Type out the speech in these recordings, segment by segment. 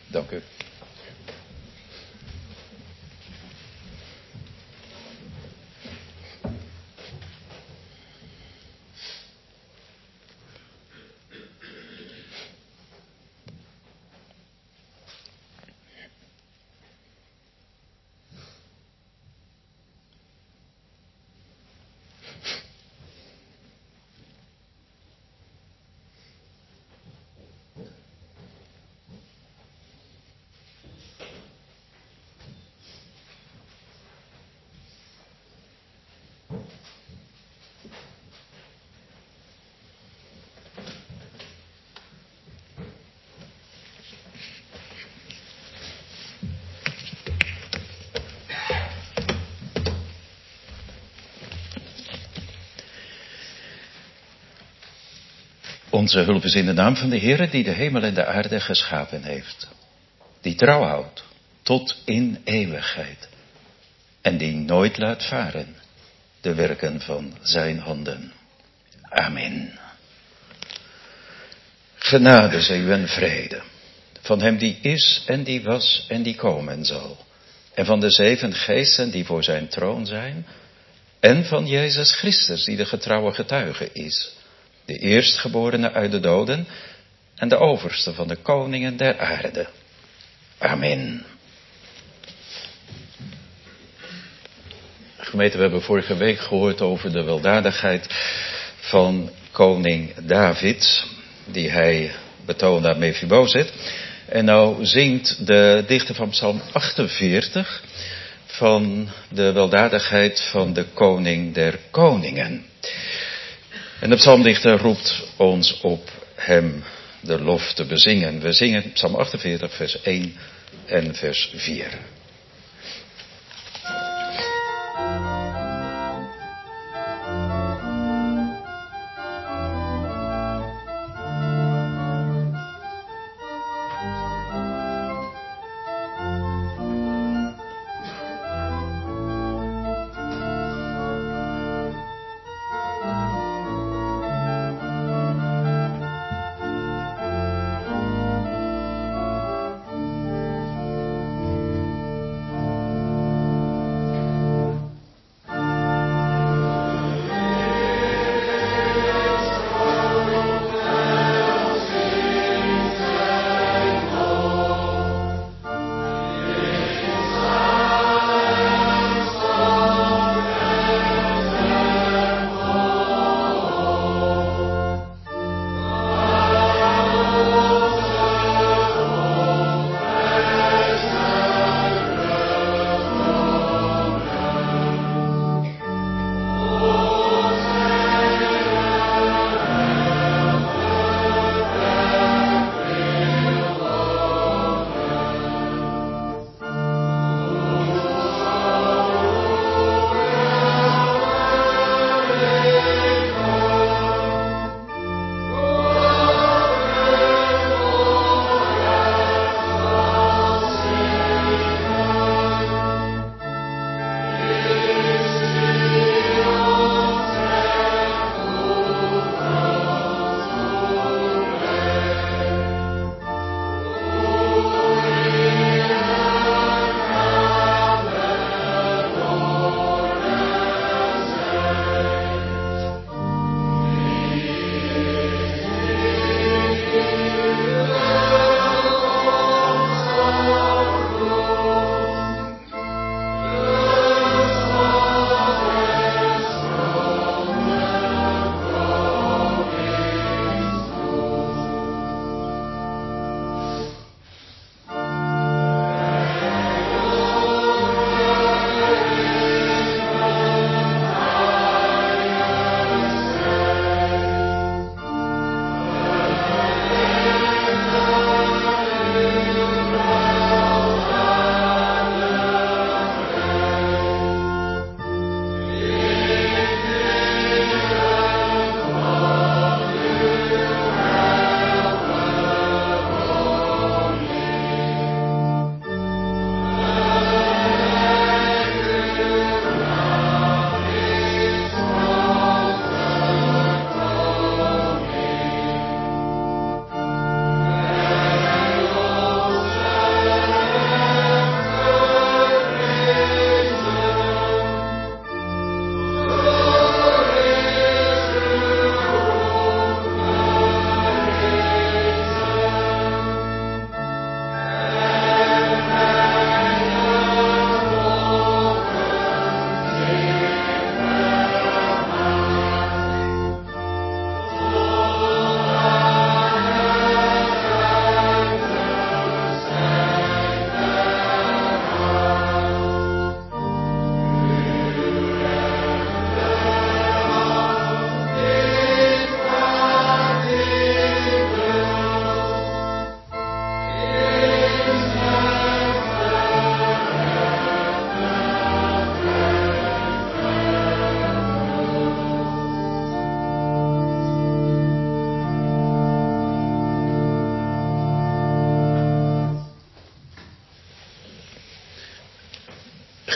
Dank u. Onze hulp is in de naam van de Heere die de hemel en de aarde geschapen heeft. Die trouw houdt tot in eeuwigheid. En die nooit laat varen de werken van zijn handen. Amen. Genade zij u en vrede. Van hem die is en die was en die komen zal. En van de 7 geesten die voor zijn troon zijn. En van Jezus Christus die de getrouwe getuige is. De eerstgeborene uit de doden en de overste van de koningen der aarde. Amen. Gemeente, we hebben vorige week gehoord over de weldadigheid van koning David, die hij betoonde aan Mephibozet. En nou zingt de dichter van Psalm 48 van de weldadigheid van de koning der koningen. En de psalmdichter roept ons op hem de lof te bezingen. We zingen Psalm 48 vers 1 en vers 4.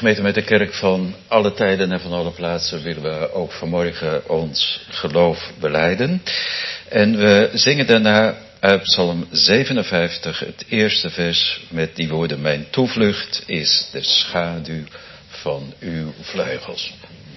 Gemeente, met de kerk van alle tijden en van alle plaatsen willen we ook vanmorgen ons geloof belijden. En we zingen daarna uit Psalm 57 het eerste vers met die woorden: mijn toevlucht is de schaduw van uw vleugels.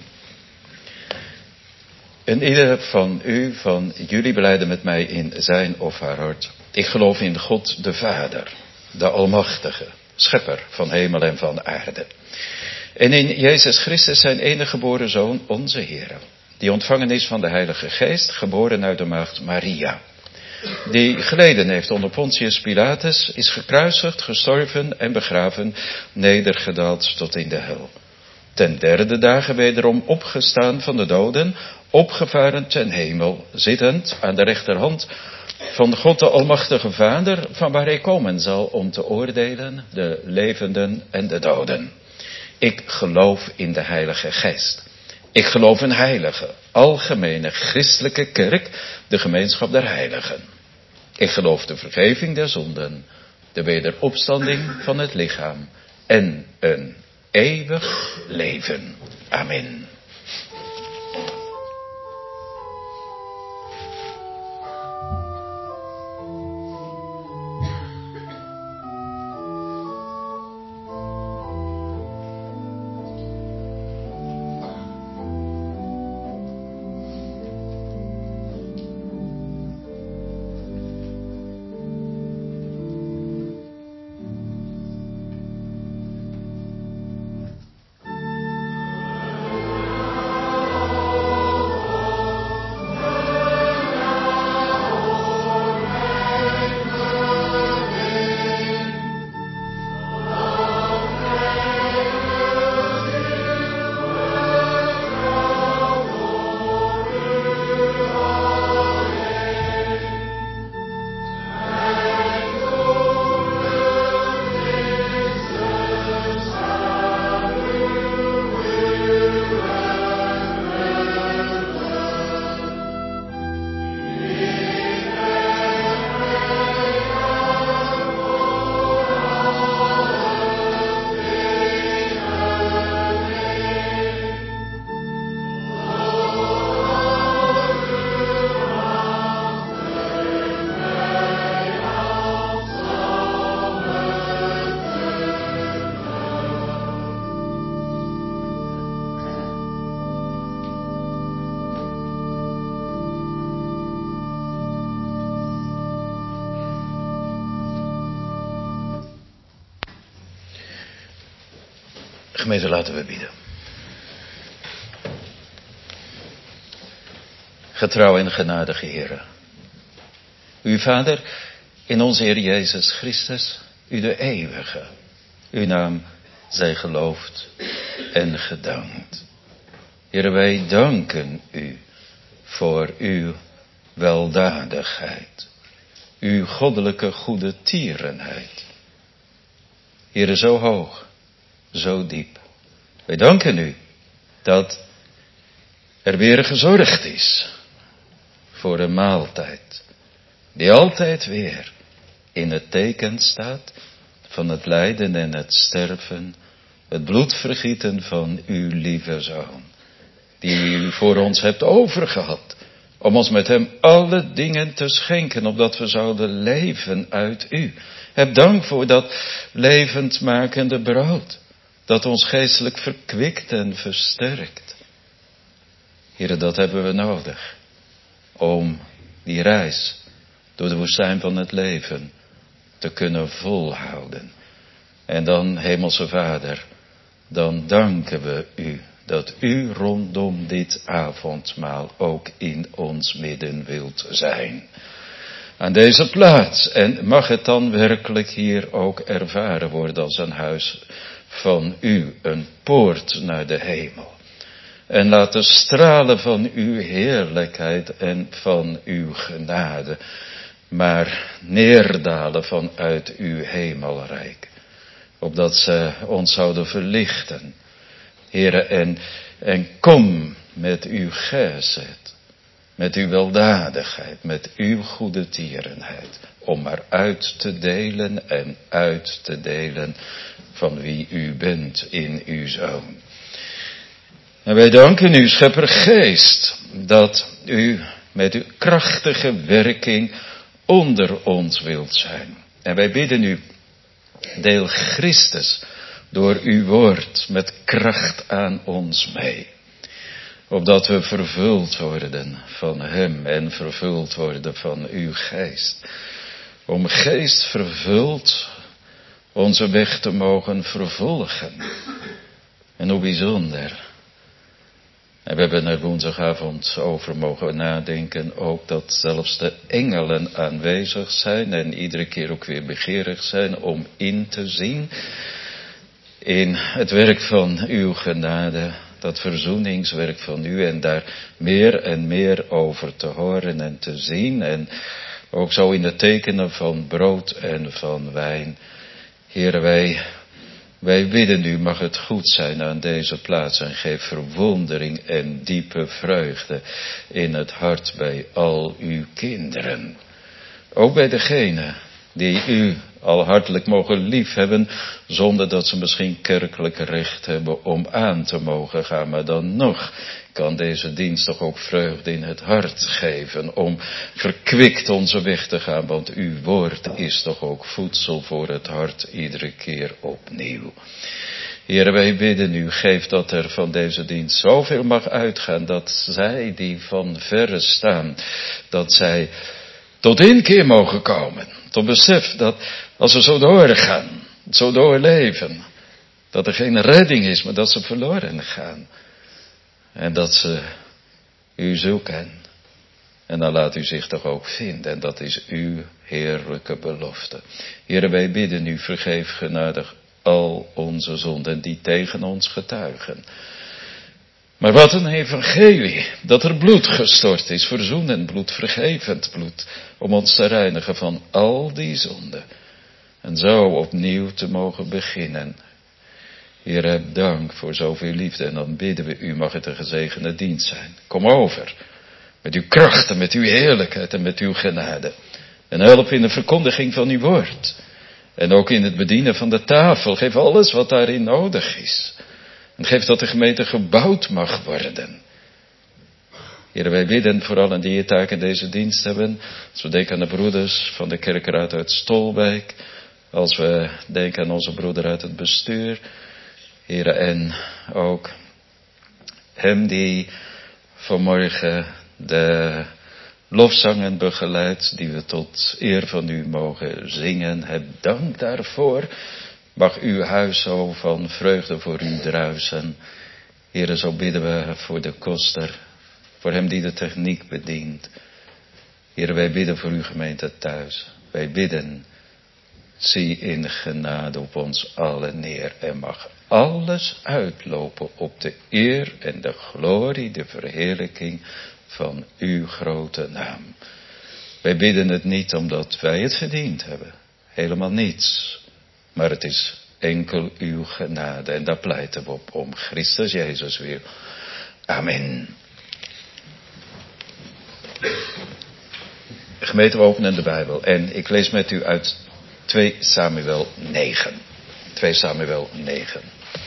En ieder van u, van jullie, belijden met mij in zijn of haar hart: ik geloof in God de Vader, de Almachtige, Schepper van hemel en van aarde. En in Jezus Christus, zijn enige geboren Zoon, onze Heer, die ontvangen is van de Heilige Geest, geboren uit de maagd Maria, die geleden heeft onder Pontius Pilatus, is gekruisigd, gestorven en begraven, nedergedaald tot in de hel. Ten derde dagen wederom opgestaan van de doden, opgevaren ten hemel, zittend aan de rechterhand van God de Almachtige Vader, van waar hij komen zal om te oordelen de levenden en de doden. Ik geloof in de Heilige Geest. Ik geloof in heilige, algemene, christelijke kerk, de gemeenschap der heiligen. Ik geloof de vergeving der zonden, de wederopstanding van het lichaam en een eeuwig leven. Amen. Gemeente, laten we bidden. Getrouw en genadige Heere, uw Vader, in onze Heer Jezus Christus, u de eeuwige, uw naam zij geloofd en gedankt. Heere, wij danken u voor uw weldadigheid, uw goddelijke goede tierenheid. Heere, zo hoog, zo diep. Wij danken u dat er weer gezorgd is voor een maaltijd die altijd weer in het teken staat van het lijden en het sterven, het bloedvergieten van uw lieve Zoon, die u voor ons hebt overgehad, om ons met hem alle dingen te schenken, opdat we zouden leven uit u. Heb dank voor dat levendmakende brood, dat ons geestelijk verkwikt en versterkt. Heere, dat hebben we nodig om die reis door de woestijn van het leven te kunnen volhouden. En dan, Hemelse Vader, dan danken we u dat u rondom dit avondmaal ook in ons midden wilt zijn. Aan deze plaats. En mag het dan werkelijk hier ook ervaren worden als een huis van u, een poort naar de hemel. En laat de stralen van uw heerlijkheid en van uw genade maar neerdalen vanuit uw hemelrijk, opdat ze ons zouden verlichten. Heere, en kom met uw gezet, met uw weldadigheid, met uw goede tierenheid om maar uit te delen en uit te delen van wie u bent in uw Zoon. En wij danken u, Schepper Geest, dat u met uw krachtige werking onder ons wilt zijn. En wij bidden u, deel Christus door uw woord met kracht aan ons mee. Opdat we vervuld worden van hem en vervuld worden van uw geest. Om geest vervuld onze weg te mogen vervolgen. En hoe bijzonder. En we hebben er woensdagavond over mogen nadenken ook dat zelfs de engelen aanwezig zijn en iedere keer ook weer begeerig zijn om in te zien in het werk van uw genade, dat verzoeningswerk van u en daar meer en meer over te horen en te zien en ook zo in de tekenen van brood en van wijn. Heere, wij bidden u, mag het goed zijn aan deze plaats en geef verwondering en diepe vreugde in het hart bij al uw kinderen. Ook bij degenen die u al hartelijk mogen liefhebben, zonder dat ze misschien kerkelijk recht hebben om aan te mogen gaan. Maar dan nog kan deze dienst toch ook vreugde in het hart geven, om verkwikt onze weg te gaan. Want uw woord is toch ook voedsel voor het hart iedere keer opnieuw. Heere, wij bidden u, geef dat er van deze dienst zoveel mag uitgaan, dat zij die van verre staan, dat zij tot inkeer mogen komen. Tot besef dat als ze zo doorgaan, zo doorleven, dat er geen redding is, maar dat ze verloren gaan. En dat ze u zoeken. En dan laat u zich toch ook vinden. En dat is uw heerlijke belofte. Heere, wij bidden u, vergeef genadig al onze zonden die tegen ons getuigen. Maar wat een evangelie, dat er bloed gestort is, verzoenend bloed, vergevend bloed, om ons te reinigen van al die zonden. En zo opnieuw te mogen beginnen. Heer, heb dank voor zoveel liefde en dan bidden we u, mag het een gezegende dienst zijn. Kom over, met uw krachten, met uw heerlijkheid en met uw genade. En help in de verkondiging van uw woord. En ook in het bedienen van de tafel, geef alles wat daarin nodig is. En geef dat de gemeente gebouwd mag worden. Heer, wij bidden voor allen die hier taak in deze dienst hebben. Als we denken aan de broeders van de kerkraad uit Stolwijk. Als we denken aan onze broeder uit het bestuur. Heer, en ook hem die vanmorgen de lofzangen begeleidt. Die we tot eer van u mogen zingen. Heb dank daarvoor. Mag uw huis zo van vreugde voor u druisen. Heere, zo bidden we voor de koster. Voor hem die de techniek bedient. Heere, wij bidden voor uw gemeente thuis. Wij bidden, zie in genade op ons allen neer. En mag alles uitlopen op de eer en de glorie, de verheerlijking van uw grote naam. Wij bidden het niet omdat wij het verdiend hebben. Helemaal niets. Maar het is enkel uw genade. En daar pleiten we op om Christus Jezus wil. Amen. Gemeente, we openen de Bijbel. En ik lees met u uit 2 Samuel 9. 2 Samuel 9.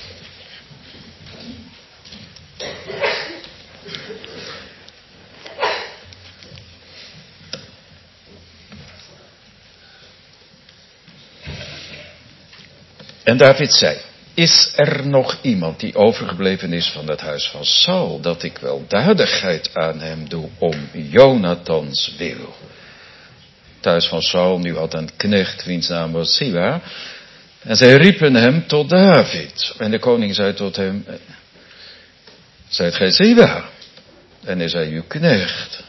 En David zei, is er nog iemand die overgebleven is van het huis van Saul, dat ik weldadigheid aan hem doe om Jonathans wil? Het huis van Saul nu had een knecht, wiens naam was Siba, en zij riepen hem tot David. En de koning zei tot hem, zijt gij Siba? En hij zei, uw knecht.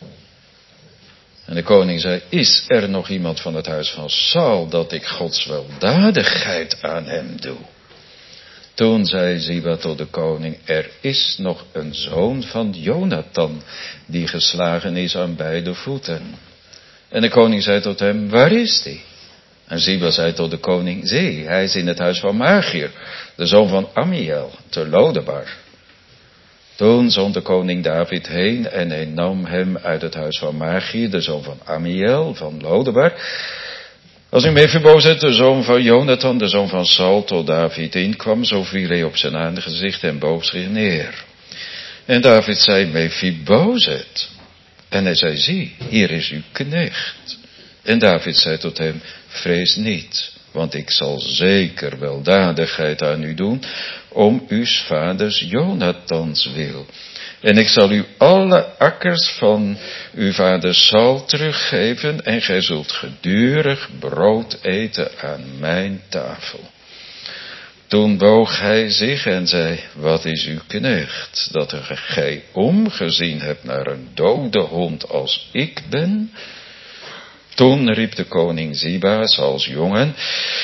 En de koning zei, is er nog iemand van het huis van Saul, dat ik Gods weldadigheid aan hem doe? Toen zei Ziba tot de koning, er is nog een zoon van Jonathan, die geslagen is aan beide voeten. En de koning zei tot hem, waar is die? En Ziba zei tot de koning, zie, hij is in het huis van Machir, de zoon van Amiel, te Lodebar. Toen zond de koning David heen en hij nam hem uit het huis van Machir, de zoon van Amiel, van Lodebar. Als nu Mephibozet, de zoon van Jonathan, de zoon van Saul, tot David inkwam, zo viel hij op zijn aangezicht en boog zich neer. En David zei, Mephibozet. En hij zei, zie, hier is uw knecht. En David zei tot hem, vrees niet, want ik zal zeker weldadigheid aan u doen, om uw vaders Jonathans wil. En ik zal u alle akkers van uw vader Saul teruggeven, en gij zult gedurig brood eten aan mijn tafel. Toen boog hij zich en zei, wat is uw knecht, dat gij omgezien hebt naar een dode hond als ik ben? Toen riep de koning Ziba, Sauls jongen,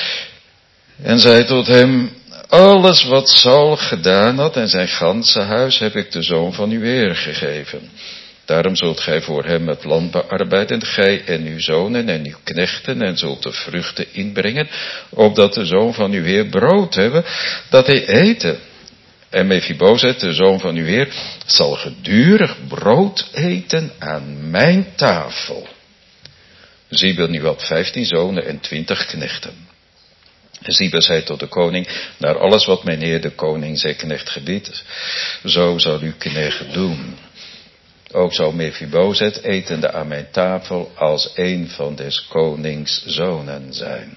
en zei tot hem, alles wat Saul gedaan had en zijn ganse huis heb ik de zoon van uw heer gegeven. Daarom zult gij voor hem het land bearbeiden, gij en uw zonen en uw knechten, en zult de vruchten inbrengen, opdat de zoon van uw heer brood hebben, dat hij eten. En Mephibozet, de zoon van uw heer, zal gedurig brood eten aan mijn tafel. Ziba nu had 15 zonen en 20 knechten. En Ziba zei tot de koning, naar alles wat mijn heer de koning zijn knecht gebiedt, zo zal uw knecht doen. Ook zal Mephibozet etende aan mijn tafel als een van des konings zonen zijn.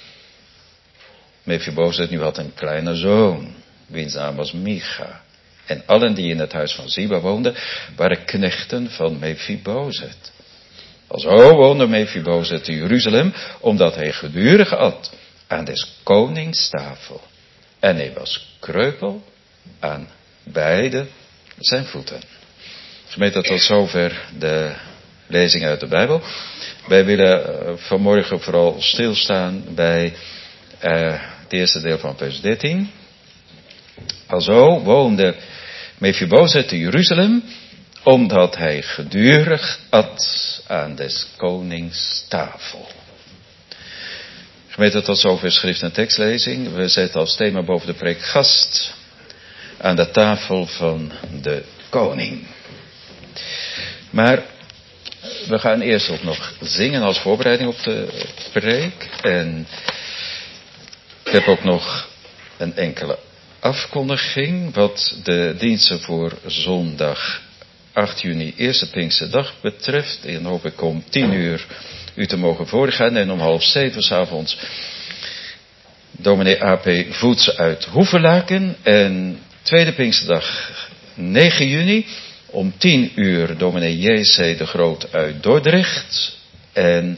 Mephibozet nu had een kleine zoon, wiens naam was Micha. En allen die in het huis van Ziba woonden, waren knechten van Mephibozet. Alzo woonde Mephibozet in Jeruzalem, omdat hij gedurig at aan des konings tafel. En hij was kreupel aan beide zijn voeten. Gemeente, tot zover de lezing uit de Bijbel. Wij willen vanmorgen vooral stilstaan bij het eerste deel van vers 13. Alzo woonde Mephibozet in Jeruzalem, omdat hij gedurig at aan des konings tafel. Gemeente, tot zover schrift en tekstlezing. We zetten als thema boven de preek gast aan de tafel van de koning. Maar we gaan eerst ook nog zingen als voorbereiding op de preek. En ik heb ook nog een enkele afkondiging wat de diensten voor zondag 8 juni, eerste Pinksterdag betreft. En hoop ik om 10 uur u te mogen voorgaan. En om 6:30 s'avonds dominee A.P. Voets uit Hoevelaken. En tweede Pinksterdag 9 juni om 10 uur dominee J.C. de Groot uit Dordrecht. En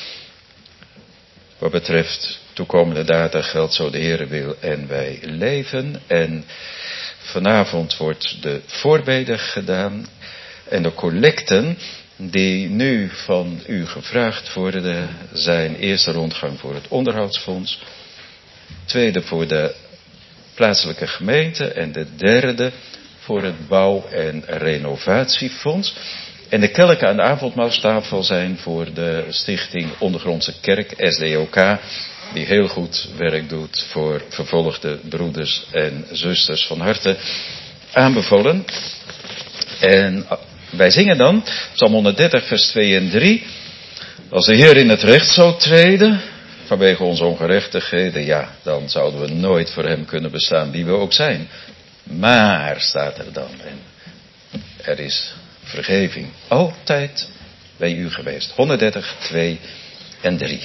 wat betreft toekomende data geldt zo de Heere wil en wij leven. En vanavond wordt de voorbede gedaan. En de collecten die nu van u gevraagd worden zijn: eerste rondgang voor het onderhoudsfonds, tweede voor de plaatselijke gemeente en de derde voor het bouw- en renovatiefonds. En de kelken aan de avondmaalstafel zijn voor de stichting Ondergrondse Kerk, SDOK, die heel goed werk doet voor vervolgde broeders en zusters, van harte aanbevolen. En wij zingen dan Psalm 130 vers 2 en 3. Als de Heer in het recht zou treden vanwege onze ongerechtigheden, ja, dan zouden we nooit voor hem kunnen bestaan, wie we ook zijn. Maar, staat er dan, en er is vergeving altijd bij u geweest. 130, 2 en 3.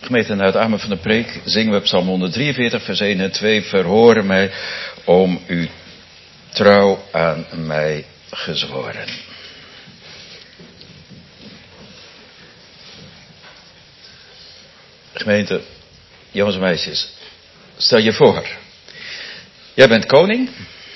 Gemeente, na het amen van de preek zingen we Psalm 143, vers 1 en 2. Verhoor mij om uw trouw aan mij gezworen. Gemeente, jongens en meisjes, stel je voor, jij bent koning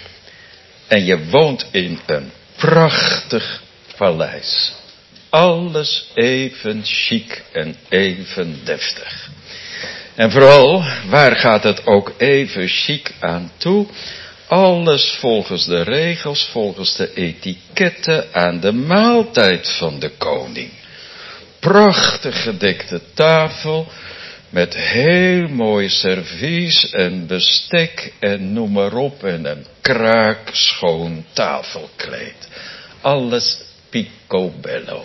en je woont in een prachtig paleis. Alles even chic en even deftig. En vooral, waar gaat het ook even chic aan toe? Alles volgens de regels, volgens de etiketten aan de maaltijd van de koning. Prachtig gedekte tafel met heel mooi servies en bestek en noem maar op en een kraakschoon tafelkleed. Alles picobello.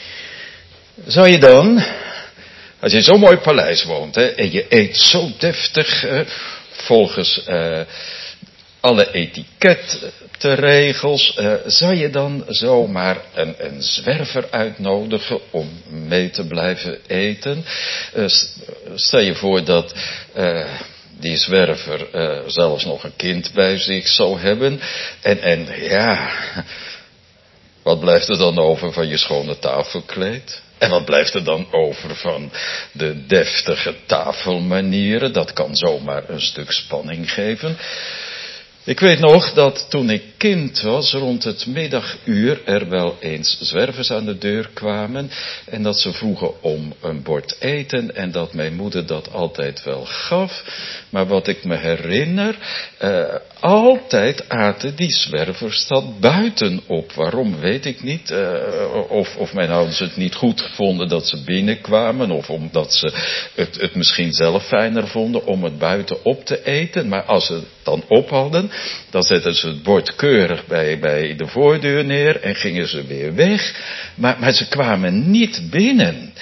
Zou je dan, als je in zo'n mooi paleis woont en je eet zo deftig volgens alle etikettenregels, zou je dan zomaar een zwerver uitnodigen om mee te blijven eten? Stel je voor dat die zwerver zelfs nog een kind bij zich zou hebben. En ja, wat blijft er dan over van je schone tafelkleed? En wat blijft er dan over van de deftige tafelmanieren? Dat kan zomaar een stuk spanning geven. Ik weet nog dat toen ik kind was, rond het middaguur, er wel eens zwervers aan de deur kwamen. En dat ze vroegen om een bord eten en dat mijn moeder dat altijd wel gaf. Maar wat ik me herinner, altijd aten die zwervers dat buiten op. Waarom, weet ik niet. Of mijn ouders het niet goed vonden dat ze binnenkwamen. Of omdat ze het misschien zelf fijner vonden om het buiten op te eten. Maar als ze het dan op hadden, dan zetten ze het bord keurig bij de voordeur neer en gingen ze weer weg. Maar ze kwamen niet binnen.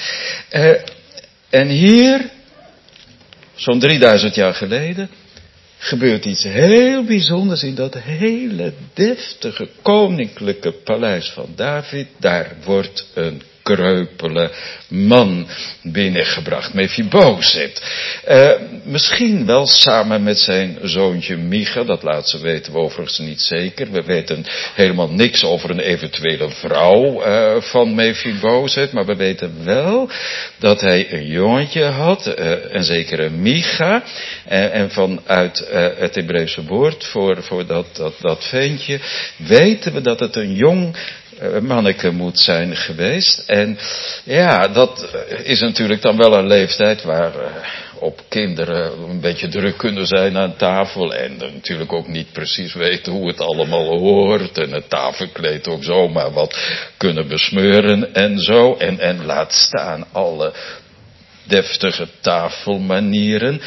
En hier, zo'n 3000 jaar geleden, gebeurt iets heel bijzonders in dat hele deftige koninklijke paleis van David. Daar wordt een kreupele man binnengebracht, Mephibozet. Misschien wel samen met zijn zoontje Micha, dat laatste weten we overigens niet zeker. We weten helemaal niks over een eventuele vrouw van Mephibozet, maar we weten wel dat hij een jongetje had, een zekere Micha. En vanuit het Hebreeuwse woord voor dat ventje weten we dat het een jong manneke moet zijn geweest. En ja, dat is natuurlijk dan wel een leeftijd waar op kinderen een beetje druk kunnen zijn aan tafel. En natuurlijk ook niet precies weten hoe het allemaal hoort. En het tafelkleed ook zomaar wat kunnen besmeuren en zo. En laat staan alle deftige tafelmanieren.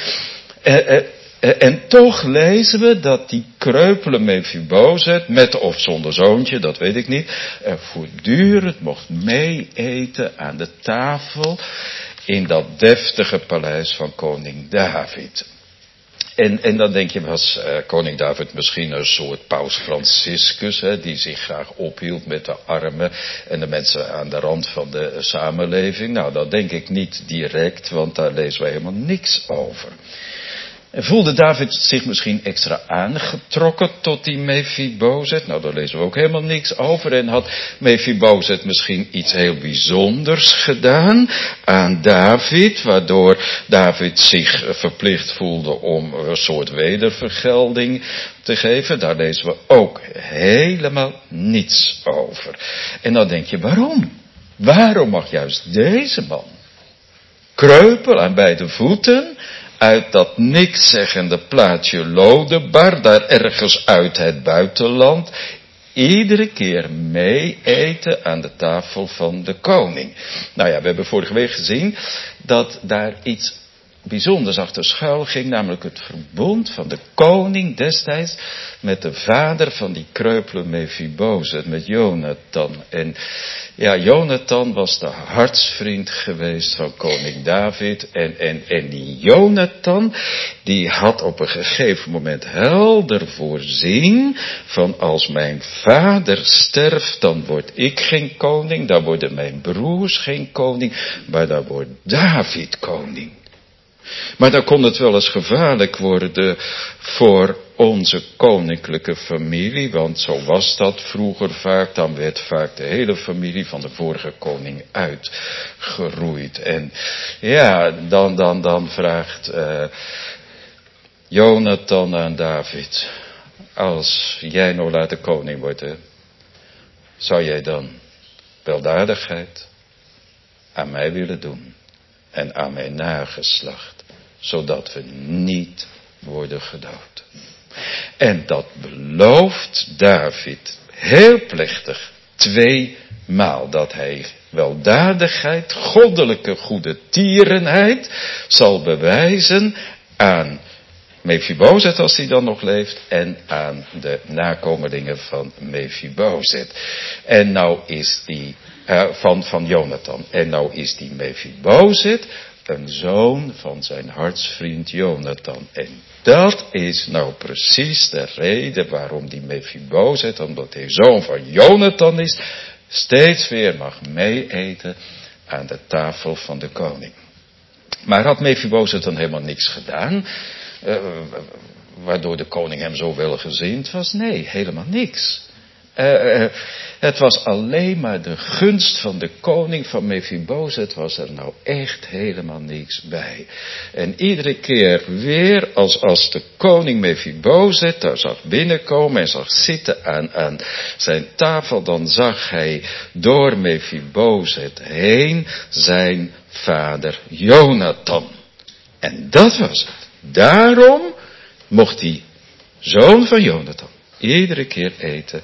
En toch lezen we dat die kreupele Mephibozet, met of zonder zoontje, dat weet ik niet, voortdurend mocht meeeten aan de tafel in dat deftige paleis van koning David. En dan denk je, was koning David misschien een soort paus Franciscus, die zich graag ophield met de armen en de mensen aan de rand van de samenleving? Nou, dat denk ik niet direct, want daar lezen wij helemaal niks over. En voelde David zich misschien extra aangetrokken tot die Mephibozet? Nou, daar lezen we ook helemaal niks over. En had Mephibozet misschien iets heel bijzonders gedaan aan David, waardoor David zich verplicht voelde om een soort wedervergelding te geven? Daar lezen we ook helemaal niets over. En dan denk je, waarom? Waarom mag juist deze man, kreupel aan beide voeten, uit dat nikszeggende plaatsje Lodebar, daar ergens uit het buitenland, iedere keer mee eten aan de tafel van de koning? Nou ja, we hebben vorige week gezien dat daar iets bijzonders achter schuil ging, namelijk het verbond van de koning destijds met de vader van die kreupele Mephibozet, met Jonathan. En ja, Jonathan was de hartsvriend geweest van koning David. En die Jonathan, die had op een gegeven moment helder voorzien van als mijn vader sterft, dan word ik geen koning, dan worden mijn broers geen koning, maar dan wordt David koning. Maar dan kon het wel eens gevaarlijk worden voor onze koninklijke familie, want zo was dat vroeger vaak. Dan werd vaak de hele familie van de vorige koning uitgeroeid. En ja, dan vraagt Jonathan aan David: als jij nou later koning wordt, zou jij dan weldadigheid aan mij willen doen en aan mijn nageslacht, zodat we niet worden gedood? En dat belooft David heel plechtig 2 maal, dat hij weldadigheid, goddelijke goedertierenheid zal bewijzen aan Mephibozet, als hij dan nog leeft, en aan de nakomelingen van Mephibozet. En nou is die van Jonathan. En nou is die Mephibozet een zoon van zijn hartsvriend Jonathan. En dat is nou precies de reden waarom die Mephibozet, omdat hij zoon van Jonathan is, steeds weer mag meeeten aan de tafel van de koning. Maar had Mephibozet dan helemaal niks gedaan, waardoor de koning hem zo welgezind was? Nee, helemaal niks. Het was alleen maar de gunst van de koning. Van Mephibozet was er nou echt helemaal niks bij. En iedere keer weer als de koning Mephibozet daar zag binnenkomen en zag zitten aan zijn tafel, dan zag hij door Mephibozet heen zijn vader Jonathan. En dat was het. Daarom mocht die zoon van Jonathan iedere keer eten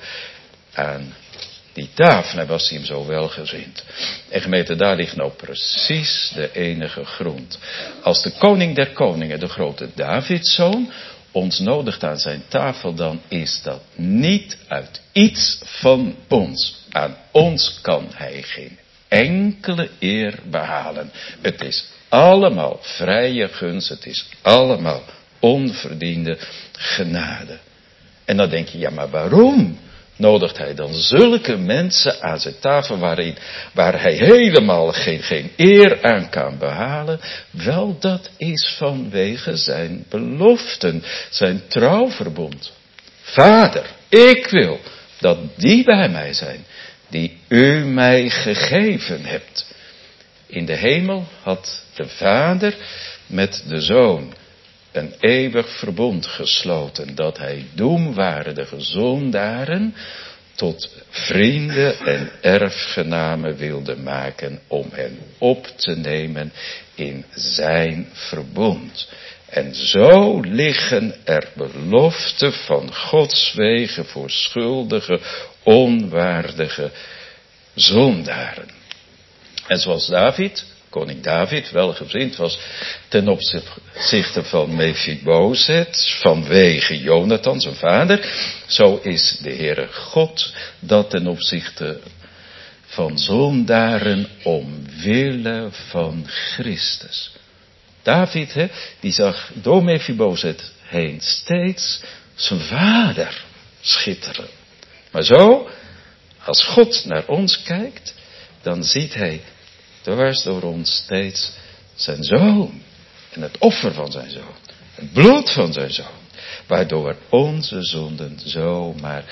aan die tafel. En was hij hem zo welgezind. En gemeente, daar ligt nou precies de enige grond. Als de koning der koningen, de grote Davidszoon, ons nodigt aan zijn tafel, dan is dat niet uit iets van ons. Aan ons kan hij geen enkele eer behalen. Het is allemaal vrije gunst, het is allemaal onverdiende genade. En dan denk je, ja, maar waarom nodigt hij dan zulke mensen aan zijn tafel waar hij helemaal geen eer aan kan behalen? Wel, dat is vanwege zijn beloften, zijn trouwverbond. Vader, ik wil dat die bij mij zijn, die u mij gegeven hebt. In de hemel had de Vader met de Zoon een eeuwig verbond gesloten, dat hij doemwaardige zondaren tot vrienden en erfgenamen wilde maken om hen op te nemen in zijn verbond. En zo liggen er beloften van Gods wegen voor schuldige, onwaardige zondaren. En zoals David, koning David, welgezind was ten opzichte van Mephibozet, vanwege Jonathan, zijn vader, zo is de Heere God dat ten opzichte van zondaren omwille van Christus. David, die zag door Mephibozet heen steeds zijn vader schitteren. Maar zo, als God naar ons kijkt, dan ziet hij dwars door ons steeds zijn zoon. En het offer van zijn zoon. Het bloed van zijn zoon. Waardoor onze zonden zomaar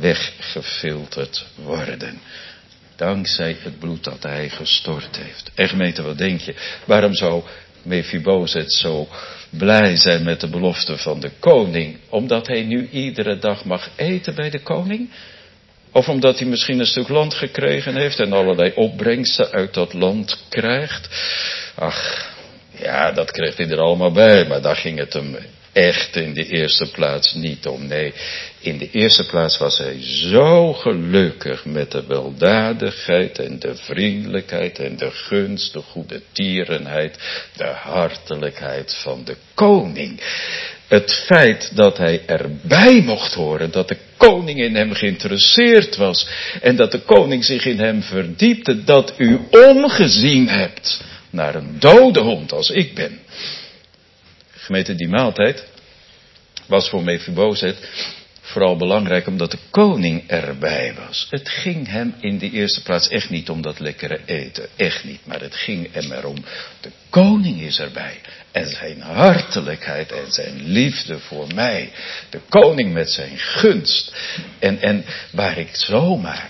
weggefilterd worden. Dankzij het bloed dat hij gestort heeft. En gemeente, wat denk je? Waarom zou Mephibozet zo blij zijn met de belofte van de koning? Omdat hij nu iedere dag mag eten bij de koning? Of omdat hij misschien een stuk land gekregen heeft en allerlei opbrengsten uit dat land krijgt? Ach, ja, dat kreeg hij er allemaal bij, maar daar ging het hem echt in de eerste plaats niet om. Nee, in de eerste plaats was hij zo gelukkig met de weldadigheid en de vriendelijkheid en de gunst, de goedertierenheid, de hartelijkheid van de koning. Het feit dat hij erbij mocht horen, dat de koning in hem geïnteresseerd was en dat de koning zich in hem verdiepte, dat u omgezien hebt naar een dode hond als ik ben. Gemeente, die maaltijd was voor Mephibozet vooral belangrijk omdat de koning erbij was. Het ging hem in de eerste plaats echt niet om dat lekkere eten. Echt niet. Maar het ging hem erom. De koning is erbij. En zijn hartelijkheid en zijn liefde voor mij. De koning met zijn gunst. En waar ik zomaar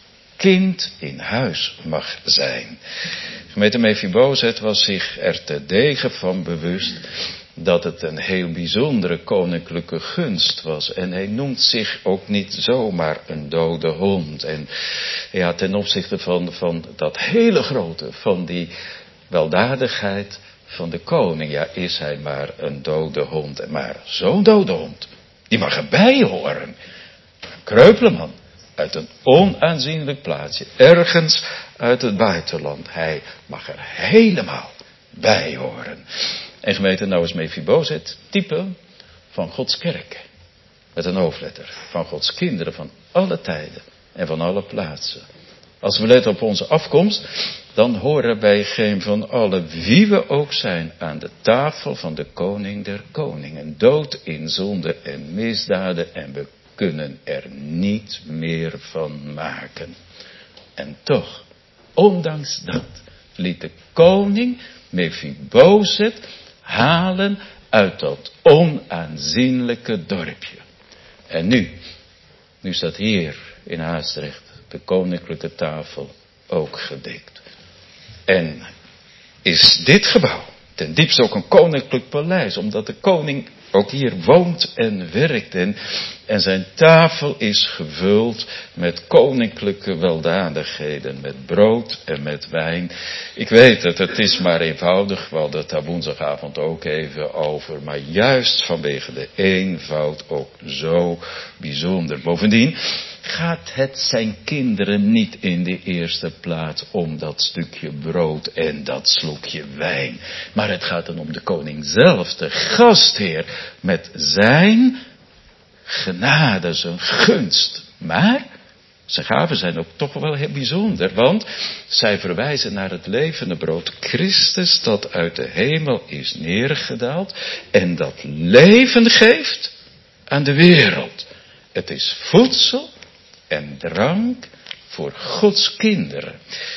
kind in huis mag zijn. Gemeente Mephibozet was zich er terdege van bewust dat het een heel bijzondere koninklijke gunst was. En hij noemt zich ook niet zomaar een dode hond. En ja, ten opzichte van dat hele grote, van die weldadigheid van de koning, ja, is hij maar een dode hond. Maar zo'n dode hond, die mag erbij horen. Een kreupeleman uit een onaanzienlijk plaatsje, ergens uit het buitenland. Hij mag er helemaal bij horen. En gemeente, nou is Mephibozet type van Gods kerk. Met een hoofdletter. Van Gods kinderen van alle tijden en van alle plaatsen. Als we letten op onze afkomst, dan horen wij geen van allen, wie we ook zijn, aan de tafel van de koning der koningen. Dood in zonde en misdaden en we kunnen er niet meer van maken. En toch, ondanks dat, liet de koning Mephibozet halen uit dat onaanzienlijke dorpje. En nu staat hier in Haastrecht de koninklijke tafel ook gedekt. En is dit gebouw ten diepste ook een koninklijk paleis, omdat de koning ook hier woont en werkt. En zijn tafel is gevuld met koninklijke weldadigheden, met brood en met wijn. Ik weet het is maar eenvoudig, we hadden het daar woensdagavond ook even over, maar juist vanwege de eenvoud ook zo bijzonder. Bovendien gaat het zijn kinderen niet in de eerste plaats om dat stukje brood en dat slokje wijn. Maar het gaat dan om de koning zelf, de gastheer, met zijn genade, zijn gunst. Maar zijn gaven zijn ook toch wel heel bijzonder, want zij verwijzen naar het levende brood Christus dat uit de hemel is neergedaald en dat leven geeft aan de wereld. Het is voedsel en drank voor Gods kinderen.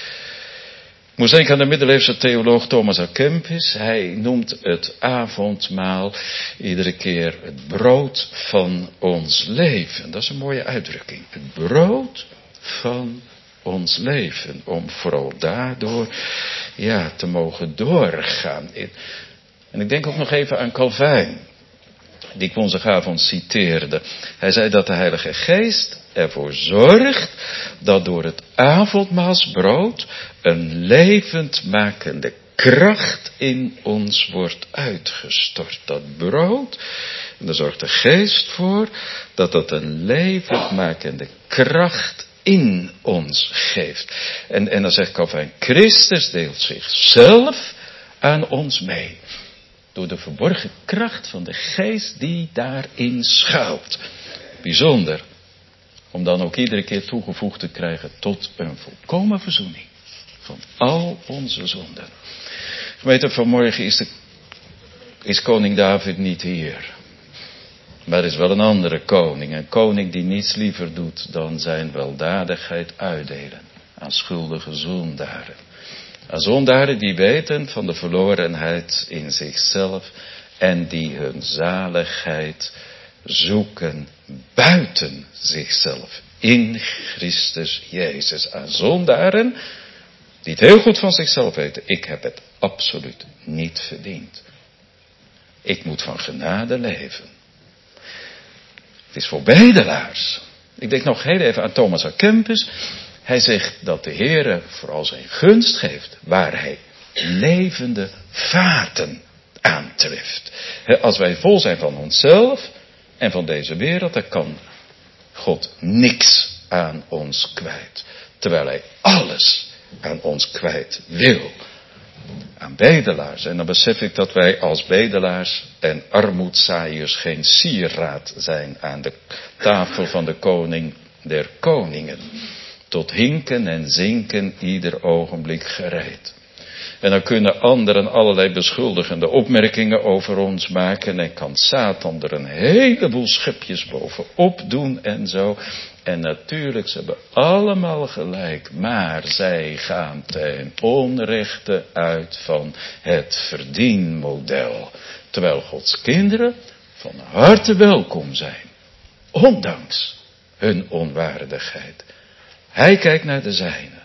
Ik moest denken aan de middeleeuwse theoloog Thomas à Kempis. Hij noemt het avondmaal iedere keer het brood van ons leven. Dat is een mooie uitdrukking. Het brood van ons leven. Om vooral daardoor te mogen doorgaan. En ik denk ook nog even aan Calvijn, die ik woensdagavond citeerde. Hij zei dat de Heilige Geest ervoor zorgt dat door het avondmaalsbrood een levendmakende kracht in ons wordt uitgestort. Dat brood, en daar zorgt de Geest voor, dat dat een levendmakende kracht in ons geeft. En dan zegt Calvijn, Christus deelt zichzelf aan ons mee. Door de verborgen kracht van de Geest die daarin schuilt. Bijzonder. Om dan ook iedere keer toegevoegd te krijgen tot een volkomen verzoening van al onze zonden. Gemeente, vanmorgen is koning David niet hier. Maar er is wel een andere koning. Een koning die niets liever doet dan zijn weldadigheid uitdelen aan schuldige zondaren. Aan zondaren die weten van de verlorenheid in zichzelf en die hun zaligheid zoeken buiten zichzelf, in Christus Jezus. Aan zondaren die het heel goed van zichzelf weten, ik heb het absoluut niet verdiend. Ik moet van genade leven. Het is voor bedelaars. Ik denk nog heel even aan Thomas à Kempis. Hij zegt dat de Heere vooral zijn gunst geeft waar hij levende vaten aantreft. Als wij vol zijn van onszelf en van deze wereld, dan kan God niks aan ons kwijt. Terwijl hij alles aan ons kwijt wil. Aan bedelaars. En dan besef ik dat wij als bedelaars en armoedzaaiers geen sieraad zijn aan de tafel van de koning der koningen. Tot hinken en zinken ieder ogenblik gereed. En dan kunnen anderen allerlei beschuldigende opmerkingen over ons maken. En kan Satan er een heleboel schepjes bovenop doen en zo. En natuurlijk, ze hebben allemaal gelijk. Maar zij gaan ten onrechte uit van het verdienmodel. Terwijl Gods kinderen van harte welkom zijn. Ondanks hun onwaardigheid. Hij kijkt naar de zijnen.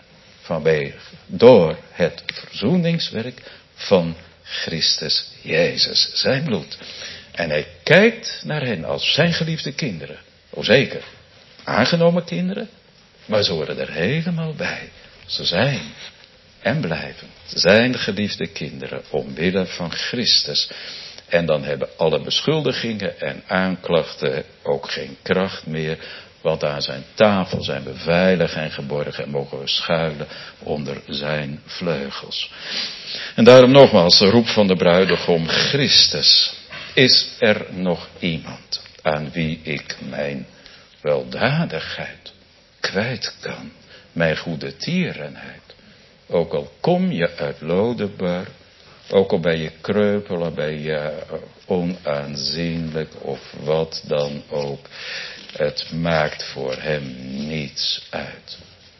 Door het verzoeningswerk van Christus Jezus, zijn bloed. En hij kijkt naar hen als zijn geliefde kinderen. O zeker, aangenomen kinderen, maar ze horen er helemaal bij. Ze zijn en blijven zijn geliefde kinderen omwille van Christus. En dan hebben alle beschuldigingen en aanklachten ook geen kracht meer. Want aan zijn tafel zijn we veilig en geborgen en mogen we schuilen onder zijn vleugels. En daarom nogmaals de roep van de bruidegom Christus. Is er nog iemand aan wie ik mijn weldadigheid kwijt kan? Mijn goede tierenheid. Ook al kom je uit Lodebar. Ook al ben je kreupel, al ben je onaanzienlijk of wat dan ook. Het maakt voor hem niets uit.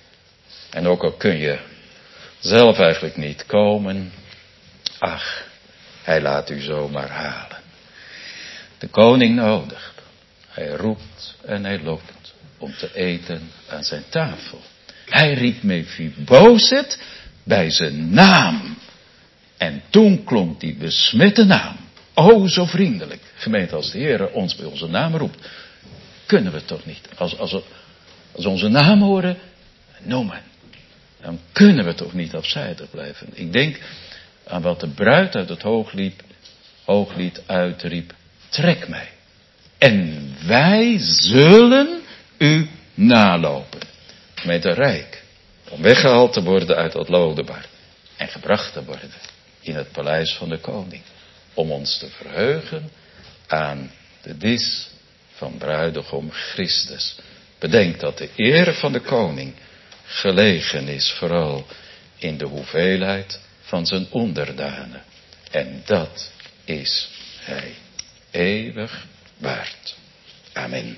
En ook al kun je zelf eigenlijk niet komen. Ach, hij laat u zomaar halen. De koning nodigt. Hij roept en hij lokt om te eten aan zijn tafel. Hij riep Mephibozet bij zijn naam. En toen klonk die besmette naam. O, zo vriendelijk. Gemeente, als de Heer ons bij onze naam roept. Kunnen we toch niet. Als we onze naam horen. Noemen. Dan kunnen we toch niet afzijdig blijven. Ik denk aan wat de bruid uit het hooglied uitriep. Trek mij. En wij zullen u nalopen. Gemeente rijk. Om weggehaald te worden uit dat Lodebar. En gebracht te worden in het paleis van de koning. Om ons te verheugen aan de dis van bruidegom Christus. Bedenk dat de eer van de koning gelegen is vooral in de hoeveelheid van zijn onderdanen. En dat is hij eeuwig waard. Amen.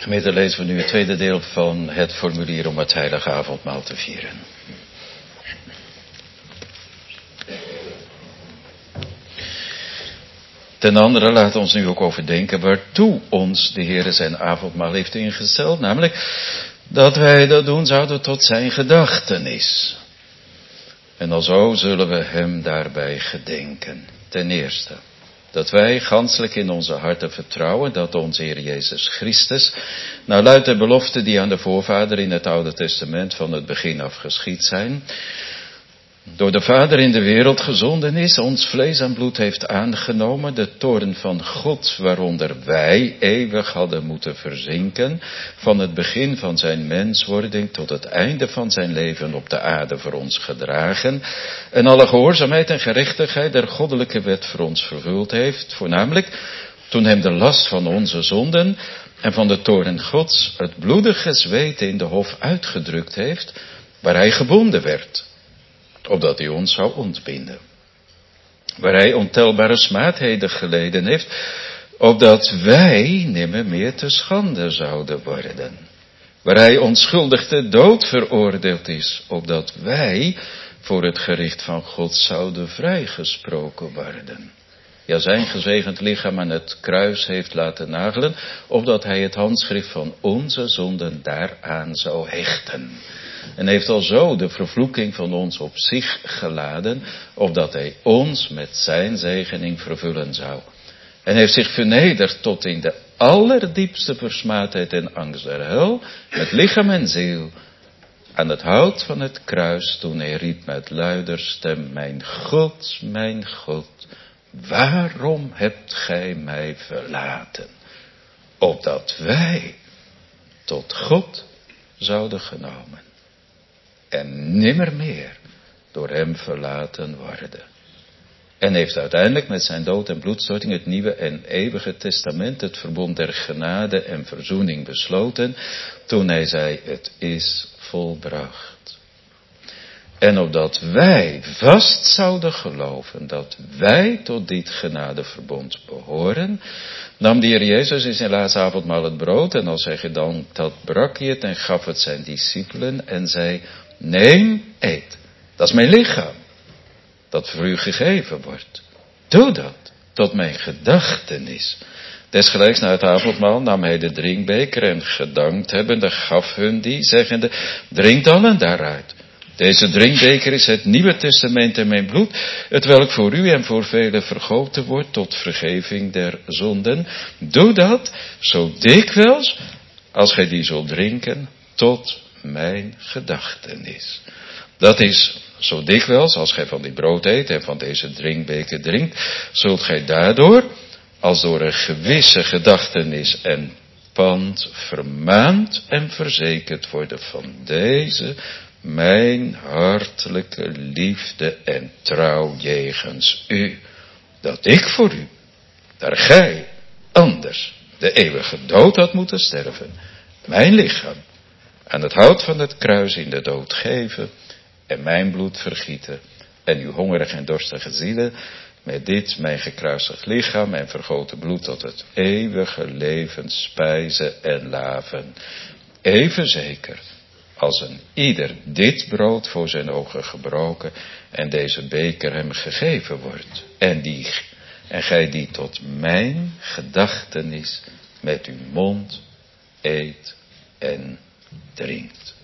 Gemeente, lezen we nu het tweede deel van het formulier om het heilige avondmaal te vieren. Ten andere laat ons nu ook overdenken waartoe ons de Heer zijn avondmaal heeft ingesteld. Namelijk dat wij dat doen zouden tot zijn gedachtenis. En alzo zullen we hem daarbij gedenken. Ten eerste, dat wij ganselijk in onze harten vertrouwen dat onze Heer Jezus Christus, naar luid de belofte die aan de voorvader in het Oude Testament van het begin af geschied zijn, door de Vader in de wereld gezonden is, ons vlees en bloed heeft aangenomen, de toorn van God waaronder wij eeuwig hadden moeten verzinken, van het begin van zijn menswording tot het einde van zijn leven op de aarde voor ons gedragen, en alle gehoorzaamheid en gerechtigheid der goddelijke wet voor ons vervuld heeft, voornamelijk toen hem de last van onze zonden en van de toorn Gods het bloedige zweet in de hof uitgedrukt heeft, waar hij gebonden werd, opdat hij ons zou ontbinden. Waar hij ontelbare smaadheden geleden heeft, opdat wij nimmer meer te schande zouden worden. Waar hij onschuldig ter dood veroordeeld is, opdat wij voor het gericht van God zouden vrijgesproken worden. Ja, zijn gezegend lichaam aan het kruis heeft laten nagelen, opdat hij het handschrift van onze zonden daaraan zou hechten. En heeft alzo de vervloeking van ons op zich geladen, opdat hij ons met zijn zegening vervullen zou. En heeft zich vernederd tot in de allerdiepste versmaadheid en angst der hel, met lichaam en ziel, aan het hout van het kruis, toen hij riep met luider stem, mijn God, waarom hebt gij mij verlaten? Opdat wij tot God zouden genomen en nimmer meer door hem verlaten worden. En heeft uiteindelijk met zijn dood en bloedstorting het nieuwe en eeuwige testament, het verbond der genade en verzoening besloten, toen hij zei, het is volbracht. En opdat wij vast zouden geloven dat wij tot dit genadeverbond behoren, nam de Heer Jezus in zijn laatste avondmaal het brood, en als hij gedankt had, brak hij het en gaf het zijn discipelen en zei, neem, eet, dat is mijn lichaam, dat voor u gegeven wordt. Doe dat, tot mijn gedachtenis. Desgelijks na het avondmaal nam hij de drinkbeker en gedankt hebbende gaf hun die, zeggende, drinkt allen daaruit. Deze drinkbeker is het Nieuwe Testament in mijn bloed, het welk voor u en voor velen vergoten wordt tot vergeving der zonden. Doe dat, zo dikwijls, als gij die zult drinken, tot mijn gedachtenis. Dat is, zo dikwijls, als gij van dit brood eet en van deze drinkbeker drinkt, zult gij daardoor, als door een gewisse gedachtenis en pand, vermaand en verzekerd worden van deze, mijn hartelijke liefde en trouw jegens u, dat ik voor u, daar gij anders de eeuwige dood had moeten sterven, mijn lichaam aan het hout van het kruis in de dood geven en mijn bloed vergieten en uw hongerige en dorstige zielen met dit mijn gekruisigd lichaam en vergoten bloed tot het eeuwige leven spijzen en laven. Even zeker als een ieder dit brood voor zijn ogen gebroken en deze beker hem gegeven wordt. En gij die tot mijn gedachtenis met uw mond eet en drinkt.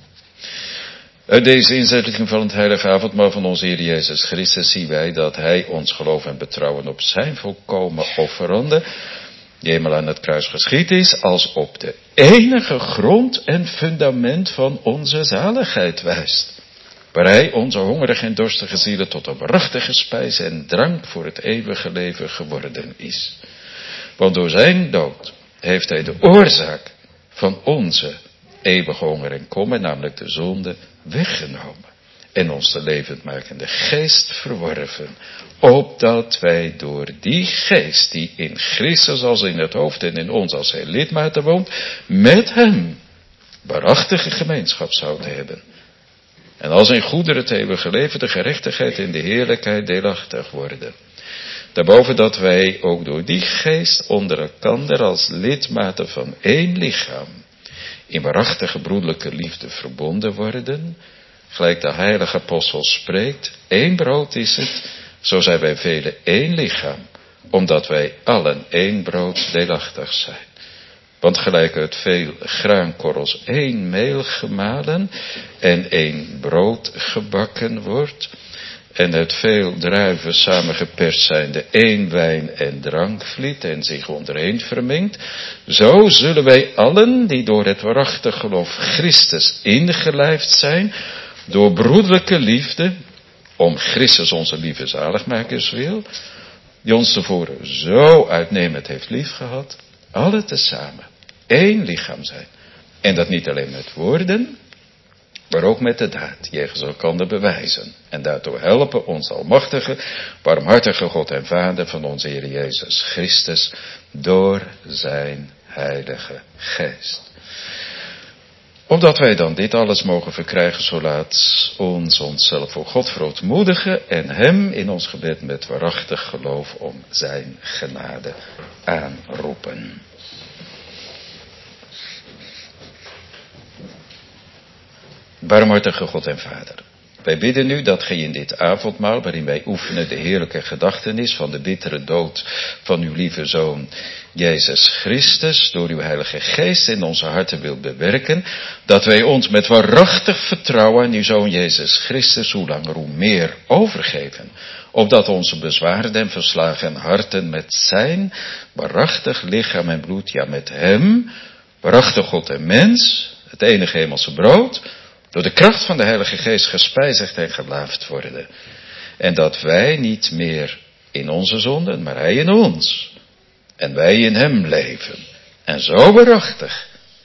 Uit deze inzetting van het heilige avondmaal van onze Heer Jezus Christus zien wij dat hij ons geloof en betrouwen op zijn volkomen offerande, die eenmaal aan het kruis geschied is, als op de enige grond en fundament van onze zaligheid wijst. Waar hij onze hongerige en dorstige zielen tot een waarachtige spijs en drank voor het eeuwige leven geworden is. Want door zijn dood heeft hij de oorzaak van onze eeuwige honger en kommer, namelijk de zonde, weggenomen. En ons de levendmakende geest verworven, opdat wij door die geest die in Christus als in het hoofd en in ons als zijn lidmaten woont, met hem waarachtige gemeenschap zouden hebben. En als in goederen het eeuwige leven, de gerechtigheid en de heerlijkheid deelachtig worden. Daarboven dat wij ook door die geest onder elkander als lidmaten van één lichaam in waarachtige broederlijke liefde verbonden worden. Gelijk de heilige apostel spreekt, één brood is het, zo zijn wij velen één lichaam, omdat wij allen één brood deelachtig zijn. Want gelijk uit veel graankorrels één meel gemalen en één brood gebakken wordt, en uit veel druiven samengeperst zijnde één wijn en drank vliet en zich ondereen vermengt, zo zullen wij allen, die door het waarachtig geloof Christus ingelijfd zijn, door broederlijke liefde, om Christus onze lieve zaligmakers wil, die ons tevoren zo uitnemend heeft liefgehad, alle tezamen één lichaam zijn. En dat niet alleen met woorden, maar ook met de daad, jegens elkander bewijzen. En daartoe helpen ons almachtige, barmhartige God en Vader van onze Heer Jezus Christus, door zijn heilige geest. Opdat wij dan dit alles mogen verkrijgen, zo laat ons onszelf voor God verootmoedigen en hem in ons gebed met waarachtig geloof om zijn genade aanroepen. Barmhartige God en Vader, wij bidden u dat gij in dit avondmaal, waarin wij oefenen de heerlijke gedachtenis van de bittere dood van uw lieve Zoon, Jezus Christus, door uw heilige geest in onze harten wilt bewerken, dat wij ons met waarachtig vertrouwen aan uw Zoon Jezus Christus hoe langer hoe meer overgeven, opdat onze bezwaarde en verslagen harten met zijn waarachtig lichaam en bloed, ja met hem, waarachtig God en mens, het enige hemelse brood, door de kracht van de Heilige Geest gespijzigd en gelaafd worden. En dat wij niet meer in onze zonden, maar hij in ons. En wij in hem leven. En zo waarachtig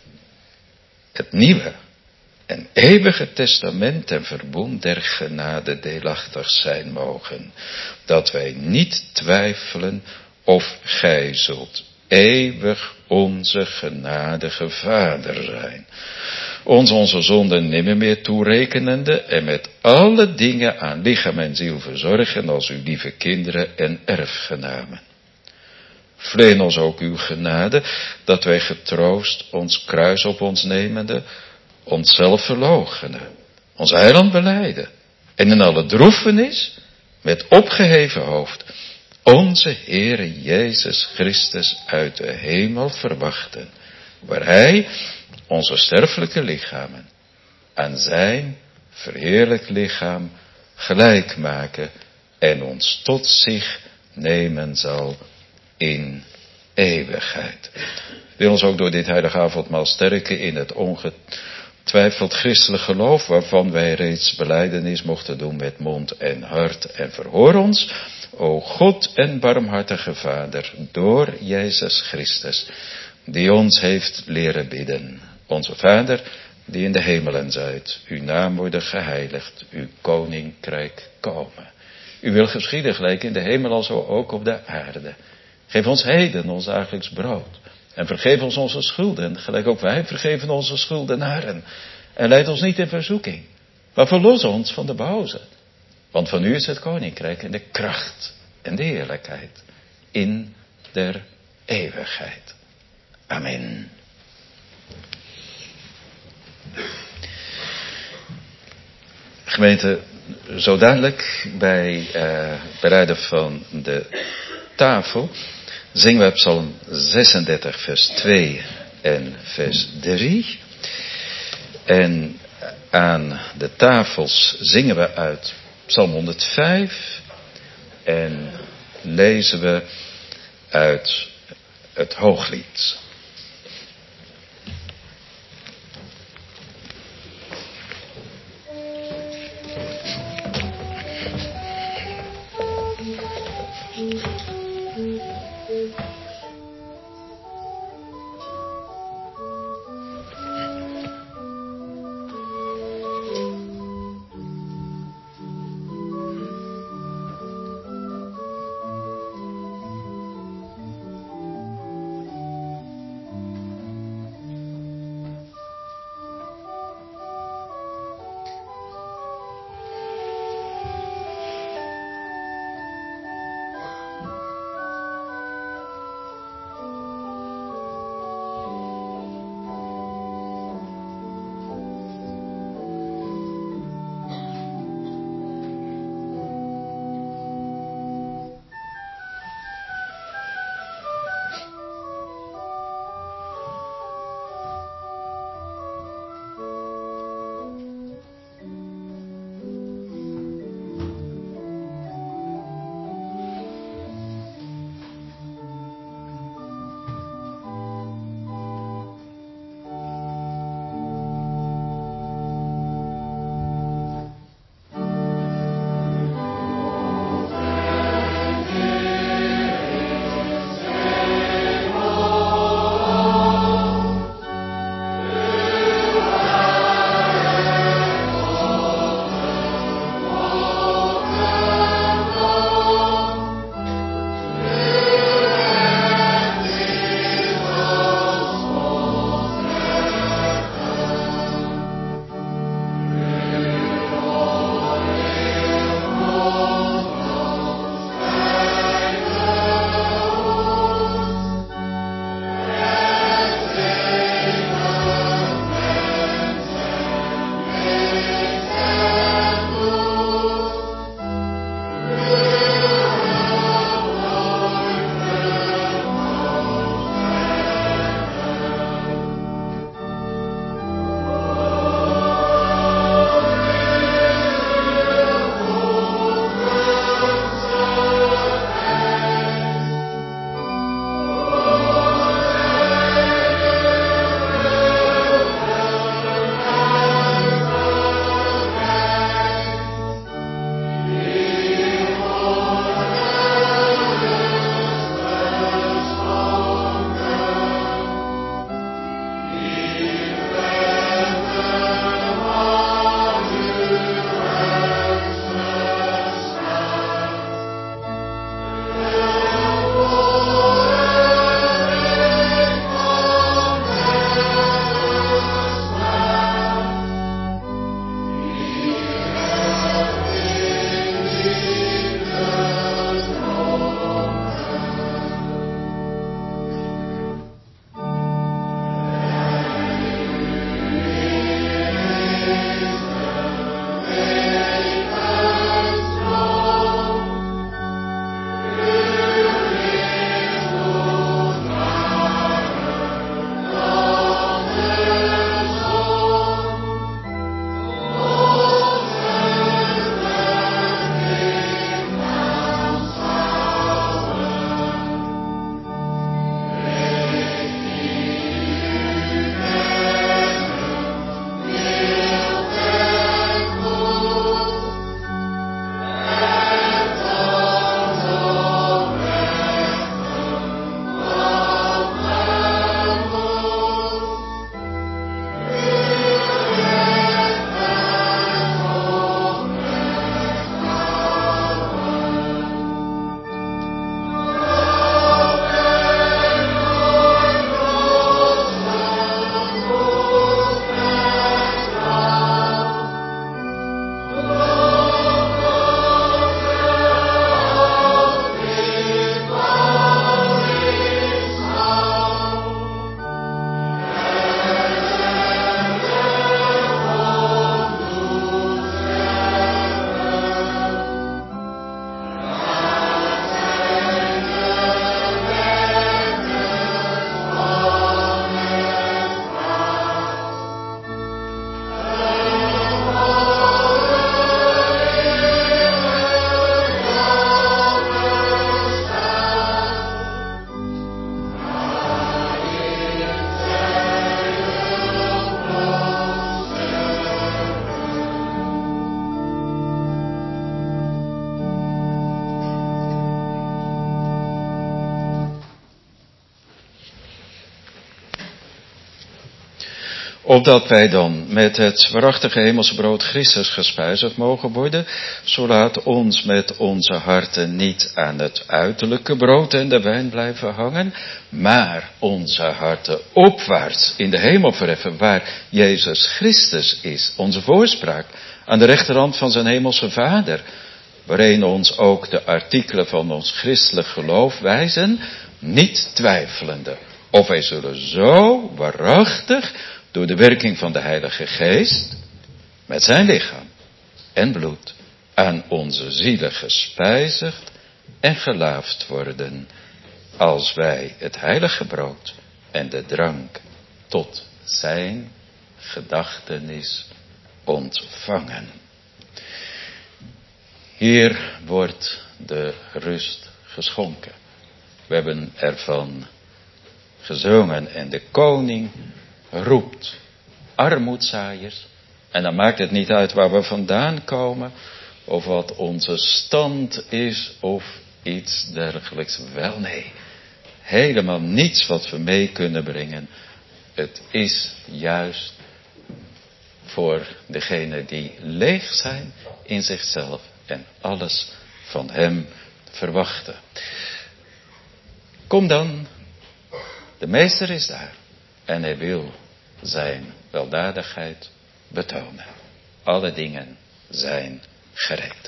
het nieuwe en eeuwige testament en verbond der genade deelachtig zijn mogen. Dat wij niet twijfelen of gij zult eeuwig onze genadige Vader zijn. Ons onze zonden nimmer meer toerekenende en met alle dingen aan lichaam en ziel verzorgen als uw lieve kinderen en erfgenamen. Vleen ons ook uw genade, dat wij getroost ons kruis op ons nemende, onszelf verloochenen, ons heiland belijden en in alle droefenis met opgeheven hoofd onze Heere Jezus Christus uit de hemel verwachten, waar hij onze sterfelijke lichamen aan zijn verheerlijk lichaam gelijk maken en ons tot zich nemen zal in eeuwigheid. Wil ons ook door dit heilige avondmaal sterken in het ongetwijfeld christelijk geloof, waarvan wij reeds belijdenis mochten doen met mond en hart. En verhoor ons, o God en barmhartige Vader, door Jezus Christus, die ons heeft leren bidden. Onze Vader, die in de hemelen zijt, uw naam worden geheiligd, uw koninkrijk komen. U wil geschieden gelijk in de hemel als ook op de aarde. Geef ons heden ons dagelijks brood. En vergeef ons onze schulden, gelijk ook wij vergeven onze schuldenaren. En leid ons niet in verzoeking, maar verlos ons van de boze. Want van u is het koninkrijk en de kracht en de heerlijkheid in der eeuwigheid. Amen. Gemeente, zo dadelijk bij het bereiden van de tafel zingen we Psalm 36 vers 2 en vers 3. En aan de tafels zingen we uit Psalm 105 en lezen we uit het Hooglied. Opdat wij dan met het waarachtige hemelse brood Christus gespijzigd mogen worden, zo laat ons met onze harten niet aan het uiterlijke brood en de wijn blijven hangen, maar onze harten opwaarts in de hemel verheffen, waar Jezus Christus is, onze voorspraak, aan de rechterhand van zijn hemelse Vader, waarin ons ook de artikelen van ons christelijk geloof wijzen, niet twijfelende, of wij zullen zo waarachtig door de werking van de Heilige Geest, met zijn lichaam en bloed, aan onze zielen gespijzigd en gelaafd worden, als wij het heilige brood en de drank tot zijn gedachtenis ontvangen. Hier wordt de rust geschonken. We hebben ervan gezongen en de koning roept armoedzaaiers. En dan maakt het niet uit waar we vandaan komen, of wat onze stand is, of iets dergelijks. Wel nee, helemaal niets wat we mee kunnen brengen. Het is juist voor degenen die leeg zijn in zichzelf en alles van hem verwachten. Kom dan, de meester is daar en hij wil zijn weldadigheid betonen. Alle dingen zijn gereed.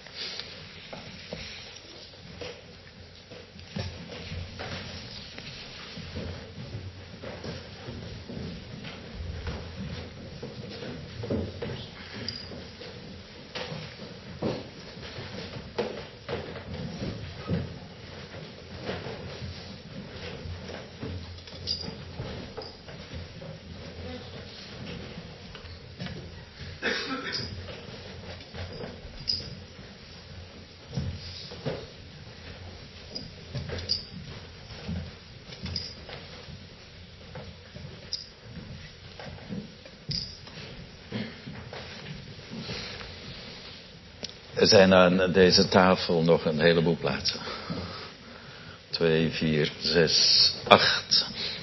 Er zijn aan deze tafel nog een heleboel plaatsen. 2, 4, 6, 8.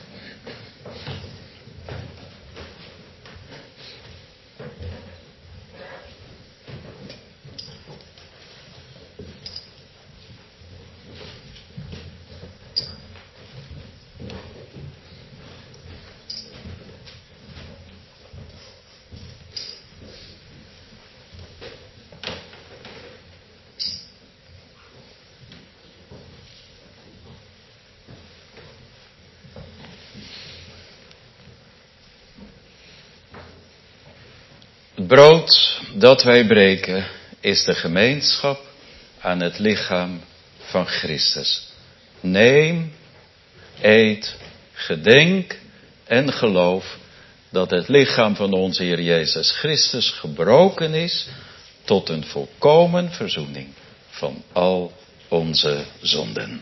Het brood dat wij breken is de gemeenschap aan het lichaam van Christus. Neem, eet, gedenk en geloof dat het lichaam van onze Heer Jezus Christus gebroken is tot een volkomen verzoening van al onze zonden.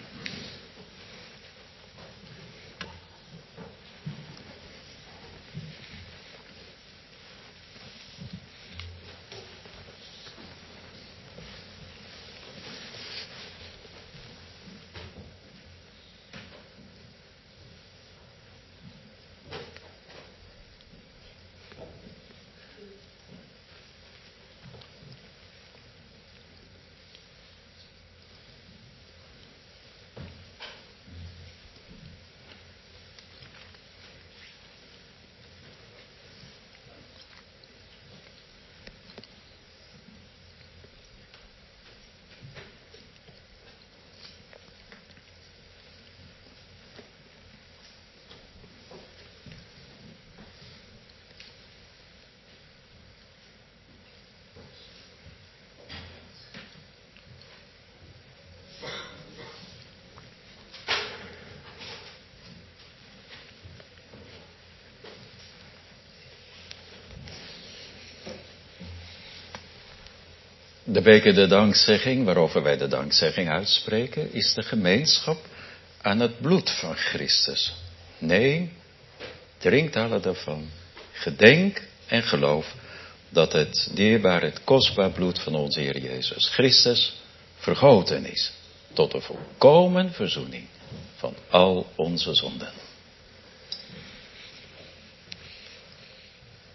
De beker der dankzegging, waarover wij de dankzegging uitspreken, is de gemeenschap aan het bloed van Christus. Neem, drink alle daarvan, gedenk en geloof dat het dierbaar, het kostbaar bloed van onze Heer Jezus Christus vergoten is tot een volkomen verzoening van al onze zonden.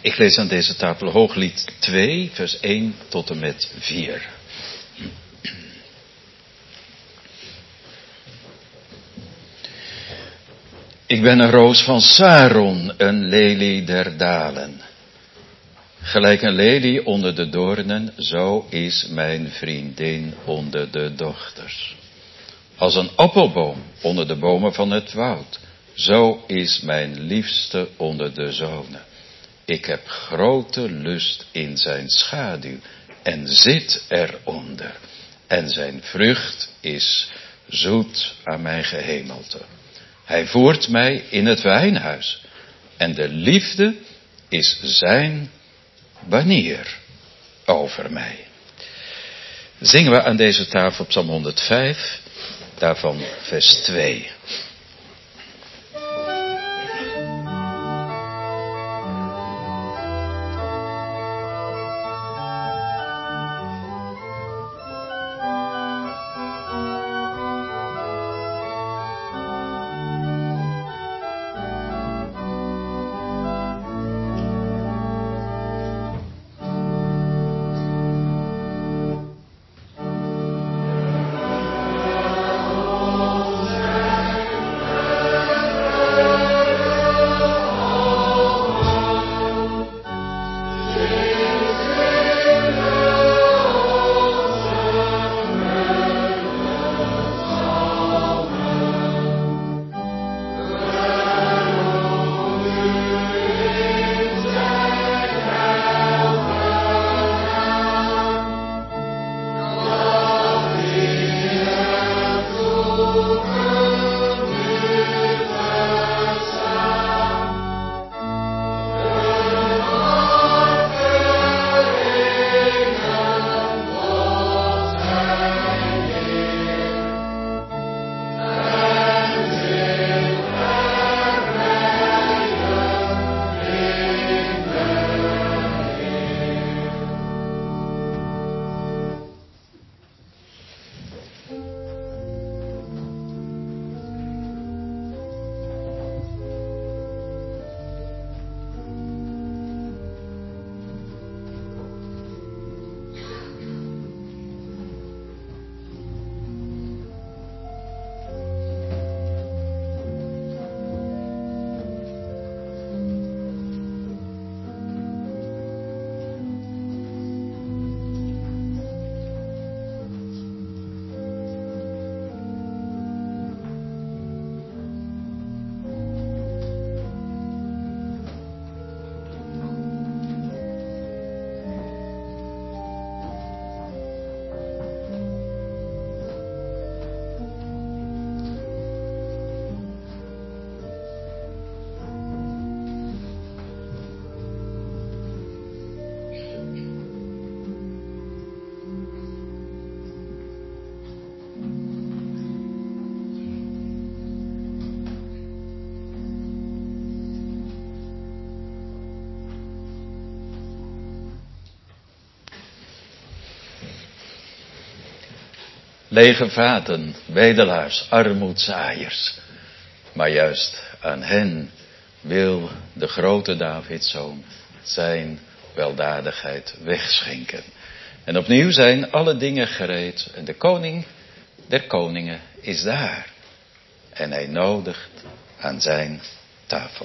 Ik lees aan deze tafel Hooglied 2, vers 1 tot en met 4. Ik ben een roos van Saron, een lelie der dalen. Gelijk een lelie onder de doornen, zo is mijn vriendin onder de dochters. Als een appelboom onder de bomen van het woud, zo is mijn liefste onder de zonen. Ik heb grote lust in zijn schaduw en zit eronder. En zijn vrucht is zoet aan mijn gehemelte. Hij voert mij in het wijnhuis. En de liefde is zijn banier over mij. Zingen we aan deze tafel Psalm 105, daarvan vers 2. Lege vaten, bedelaars, armoedzaaiers. Maar juist aan hen wil de grote Davidszoon zijn weldadigheid wegschenken. En opnieuw zijn alle dingen gereed en de koning der koningen is daar. En hij nodigt aan zijn tafel.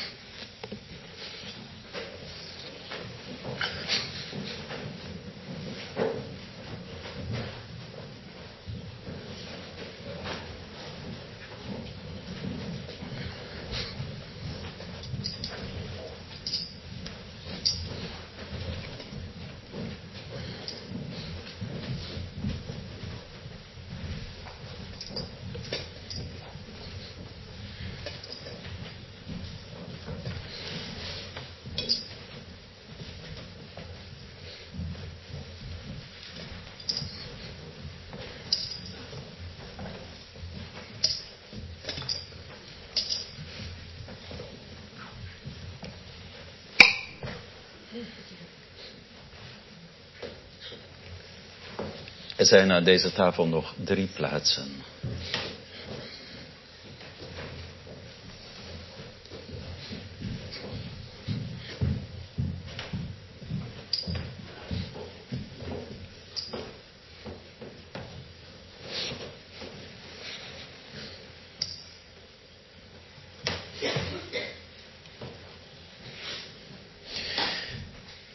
Er zijn aan deze tafel nog 3 plaatsen.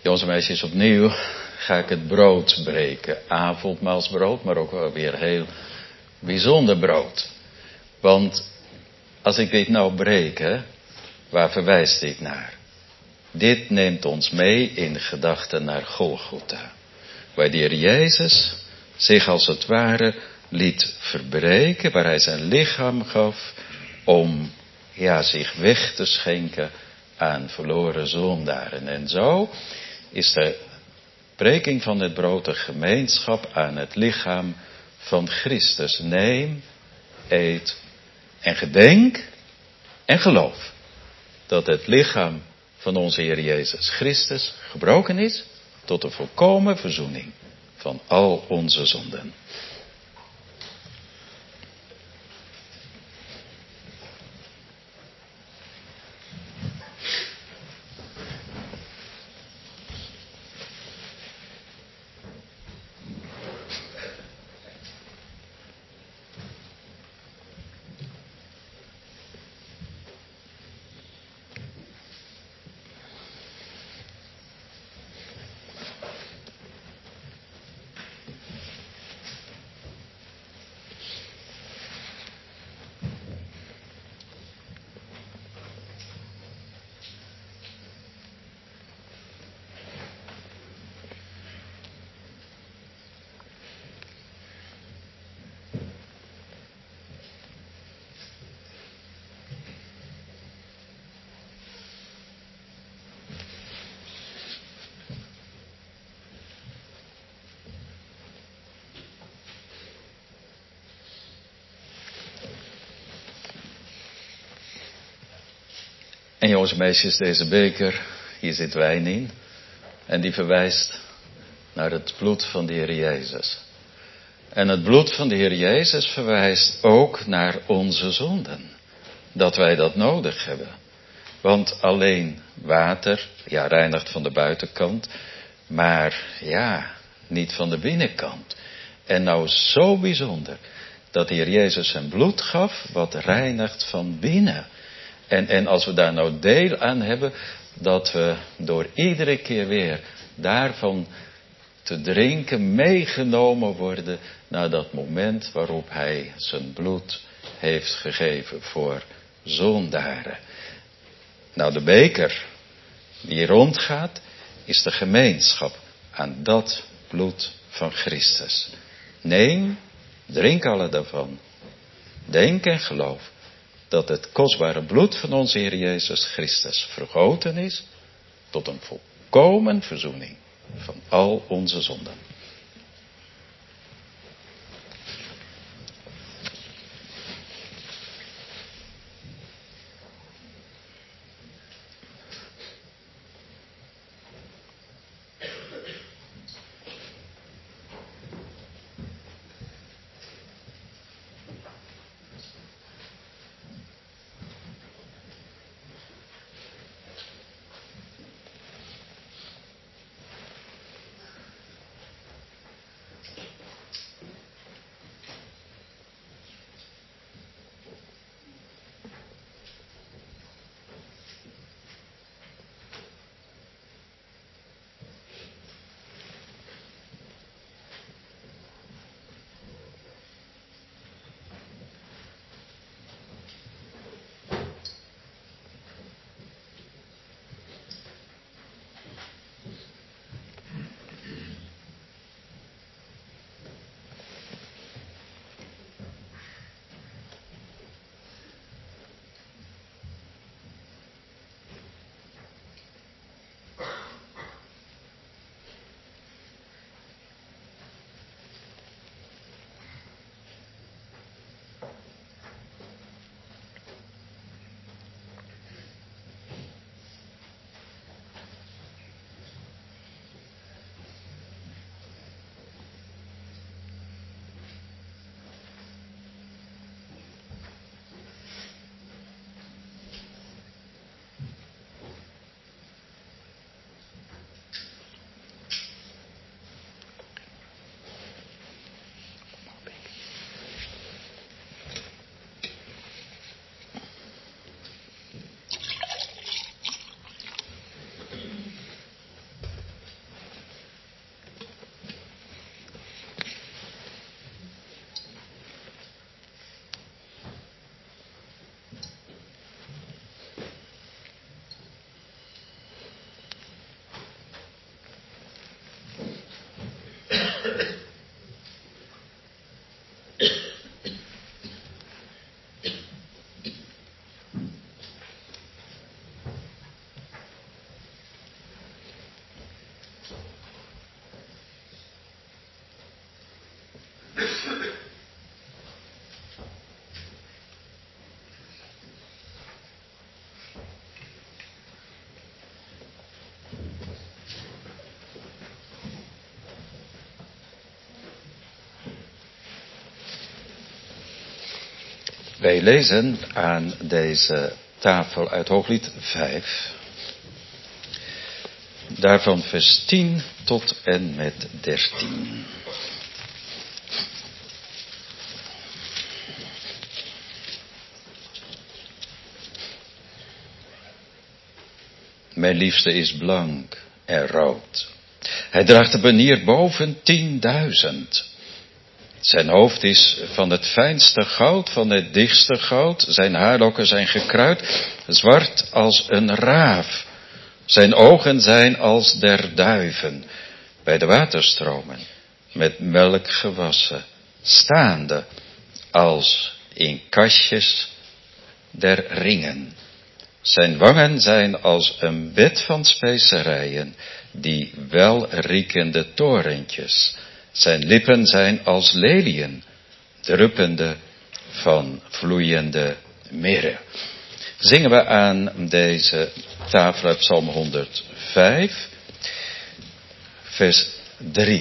Jongens en meisjes, opnieuw ga ik het brood breken. Avondmaalsbrood, maar ook wel weer heel bijzonder brood. Want als ik dit nou breek, waar verwijst dit naar? Dit neemt ons mee in gedachten naar Golgotha. Waar de Heer Jezus zich als het ware liet verbreken, waar hij zijn lichaam gaf om zich weg te schenken aan verloren zondaren. En zo is de breking van het brood een gemeenschap aan het lichaam van Christus. Neem, eet en gedenk en geloof dat het lichaam van onze Heer Jezus Christus gebroken is tot een volkomen verzoening van al onze zonden. En jongens en meisjes, deze beker, hier zit wijn in. En die verwijst naar het bloed van de Heer Jezus. En het bloed van de Heer Jezus verwijst ook naar onze zonden. Dat wij dat nodig hebben. Want alleen water, reinigt van de buitenkant. Maar niet van de binnenkant. En nou zo bijzonder dat de Heer Jezus zijn bloed gaf wat reinigt van binnen. En als we daar nou deel aan hebben, dat we door iedere keer weer daarvan te drinken meegenomen worden naar dat moment waarop hij zijn bloed heeft gegeven voor zondaren. Nou, de beker die rondgaat is de gemeenschap aan dat bloed van Christus. Neem, drink alle daarvan. Denk en geloof dat het kostbare bloed van onze Heer Jezus Christus vergoten is tot een volkomen verzoening van al onze zonden. Wij lezen aan deze tafel uit Hooglied 5. Daarvan vers 10 tot en met 13. Mijn liefste is blank en rood. Hij draagt de banier boven 10.000. Zijn hoofd is van het fijnste goud, van het dichtste goud. Zijn haarlokken zijn gekruid, zwart als een raaf. Zijn ogen zijn als der duiven, bij de waterstromen, met melk gewassen, staande als in kastjes der ringen. Zijn wangen zijn als een bed van specerijen, die welriekende torentjes. Zijn lippen zijn als leliën, druppende van vloeiende mirre. Zingen we aan deze tafel uit Psalm 105, vers 3.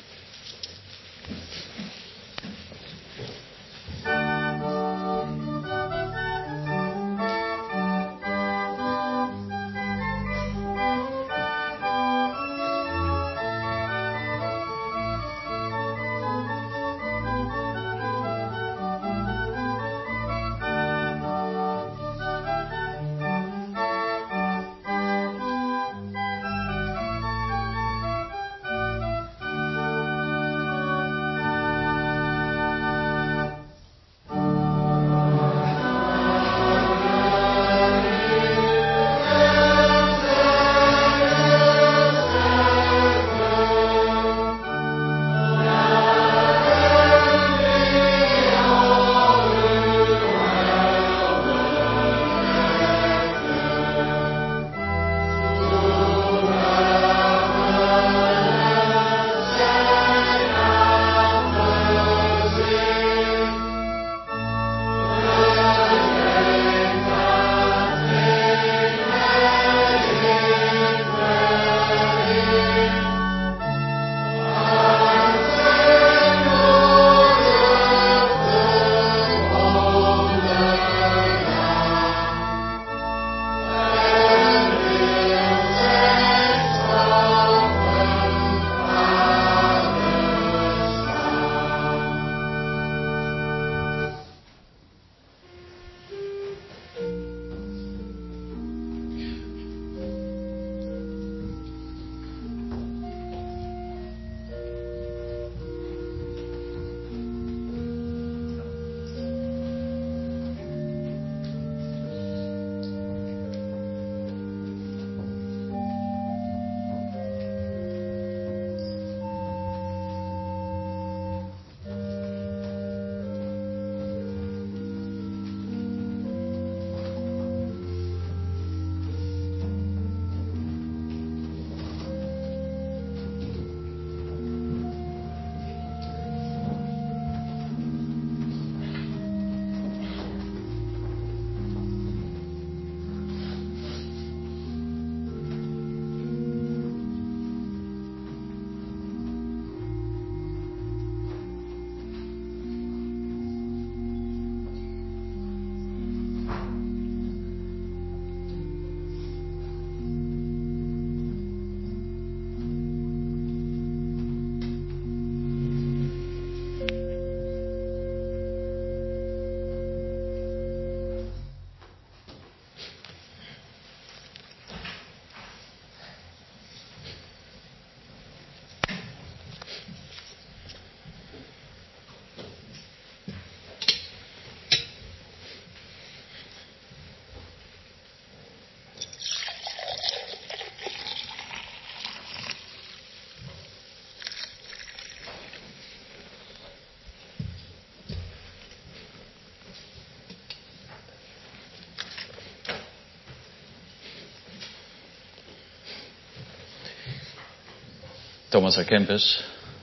Thomas à Kempis,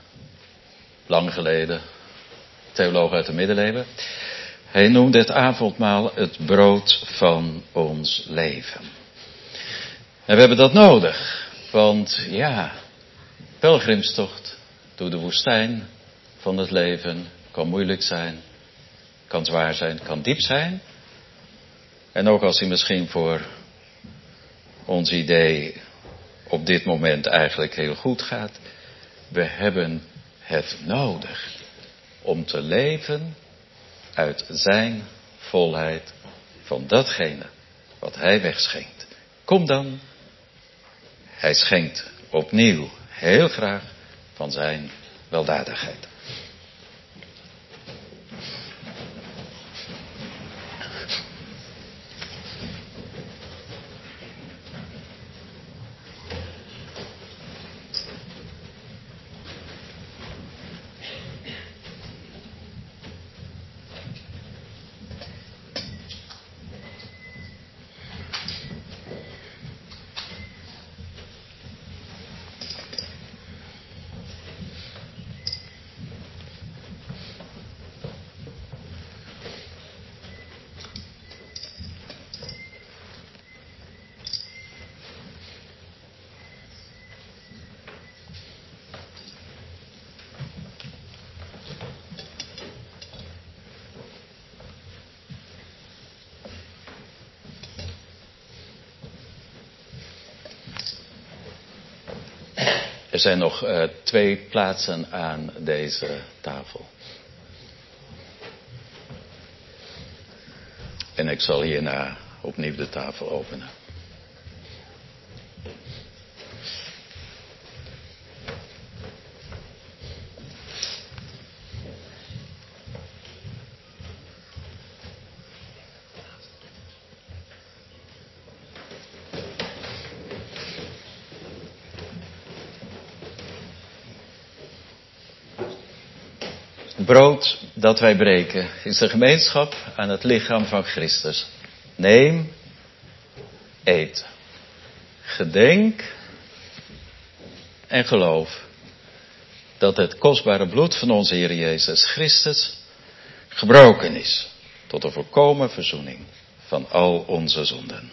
lang geleden, theoloog uit de middeleeuwen. Hij noemde het avondmaal het brood van ons leven. En we hebben dat nodig, want ja, pelgrimstocht door de woestijn van het leven kan moeilijk zijn, kan zwaar zijn, kan diep zijn. En ook als hij misschien voor ons idee op dit moment eigenlijk heel goed gaat. We hebben het nodig om te leven uit zijn volheid van datgene wat hij wegschenkt. Kom dan, hij schenkt opnieuw heel graag van zijn weldadigheid. Er zijn nog 2 plaatsen aan deze tafel. En ik zal hierna opnieuw de tafel openen. Brood dat wij breken is de gemeenschap aan het lichaam van Christus. Neem, eet. Gedenk en geloof dat het kostbare bloed van onze Heer Jezus Christus gebroken is tot een volkomen verzoening van al onze zonden.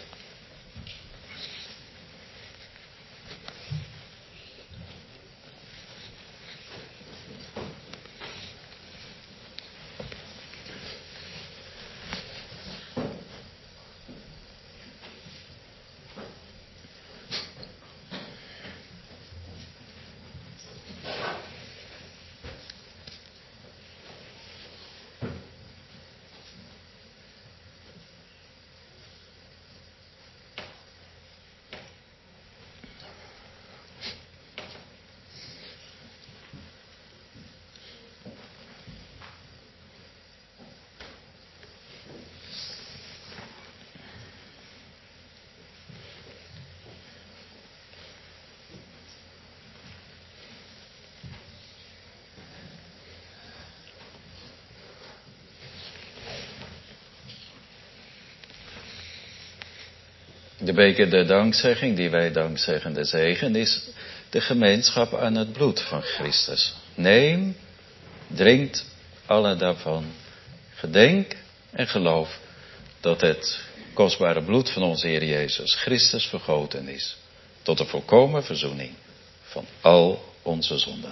De beker der dankzegging, die wij dankzeggen de zegen, is de gemeenschap aan het bloed van Christus. Neem, drinkt alle daarvan. Gedenk en geloof dat het kostbare bloed van onze Heer Jezus Christus vergoten is. Tot de volkomen verzoening van al onze zonden.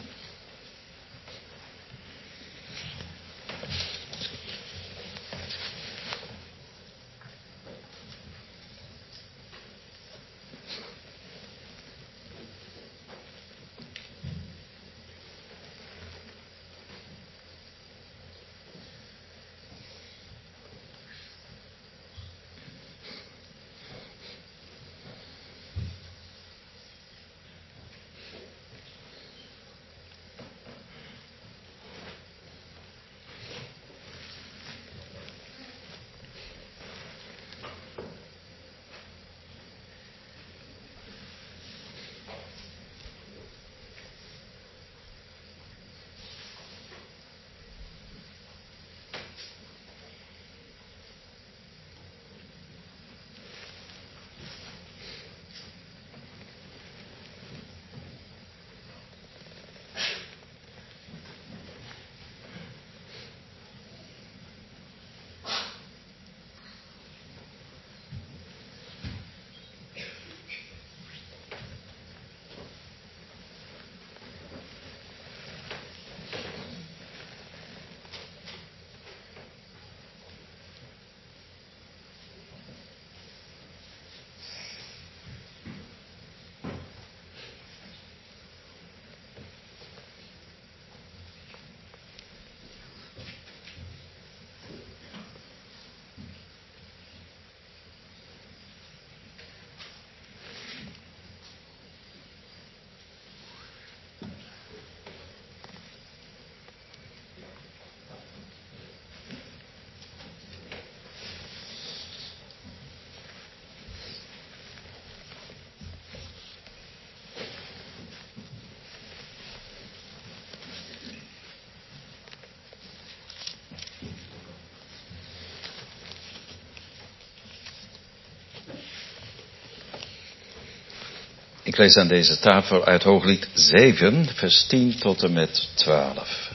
Ik lees aan deze tafel uit Hooglied 7, vers 10 tot en met 12.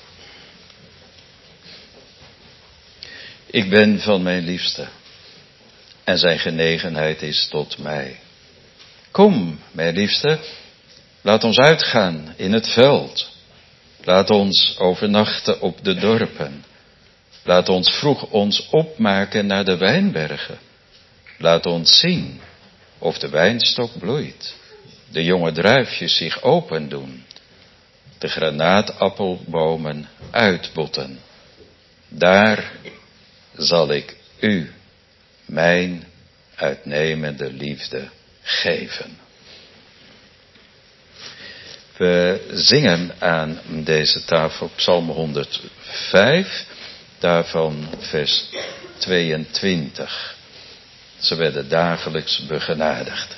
Ik ben van mijn liefste en zijn genegenheid is tot mij. Kom, mijn liefste, laat ons uitgaan in het veld. Laat ons overnachten op de dorpen. Laat ons vroeg ons opmaken naar de wijnbergen. Laat ons zien of de wijnstok bloeit. De jonge druifjes zich open doen. De granaatappelbomen uitbotten. Daar zal ik u mijn uitnemende liefde geven. We zingen aan deze tafel Psalm 105, daarvan vers 22. Ze werden dagelijks begenadigd.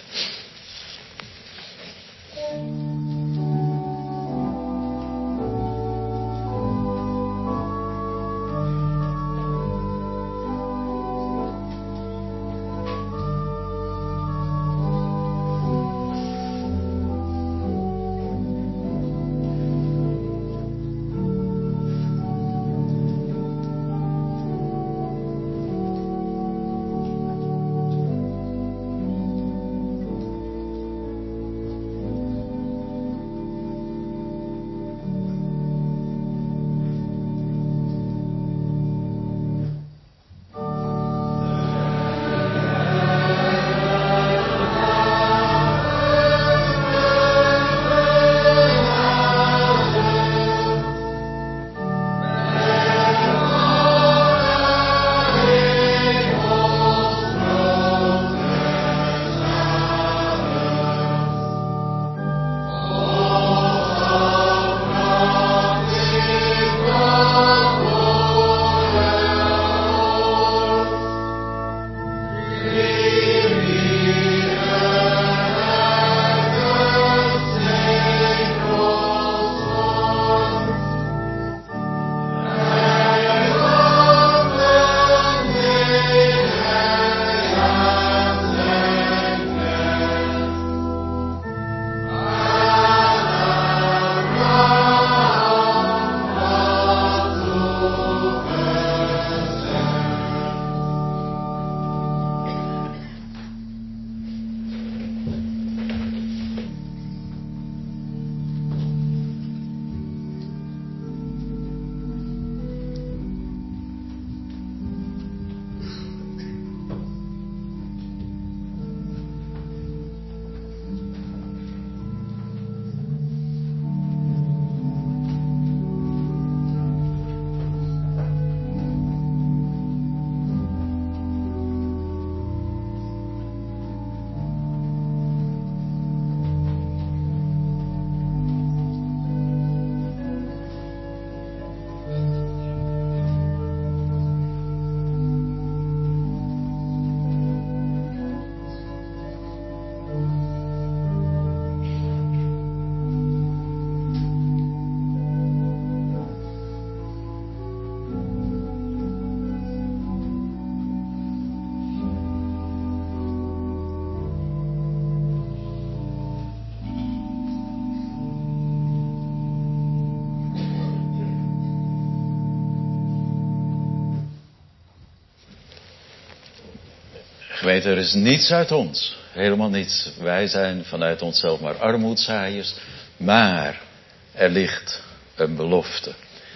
Gemeente, er is niets uit ons. Helemaal niets. Wij zijn vanuit onszelf maar armoedzaaiers. Maar er ligt een belofte.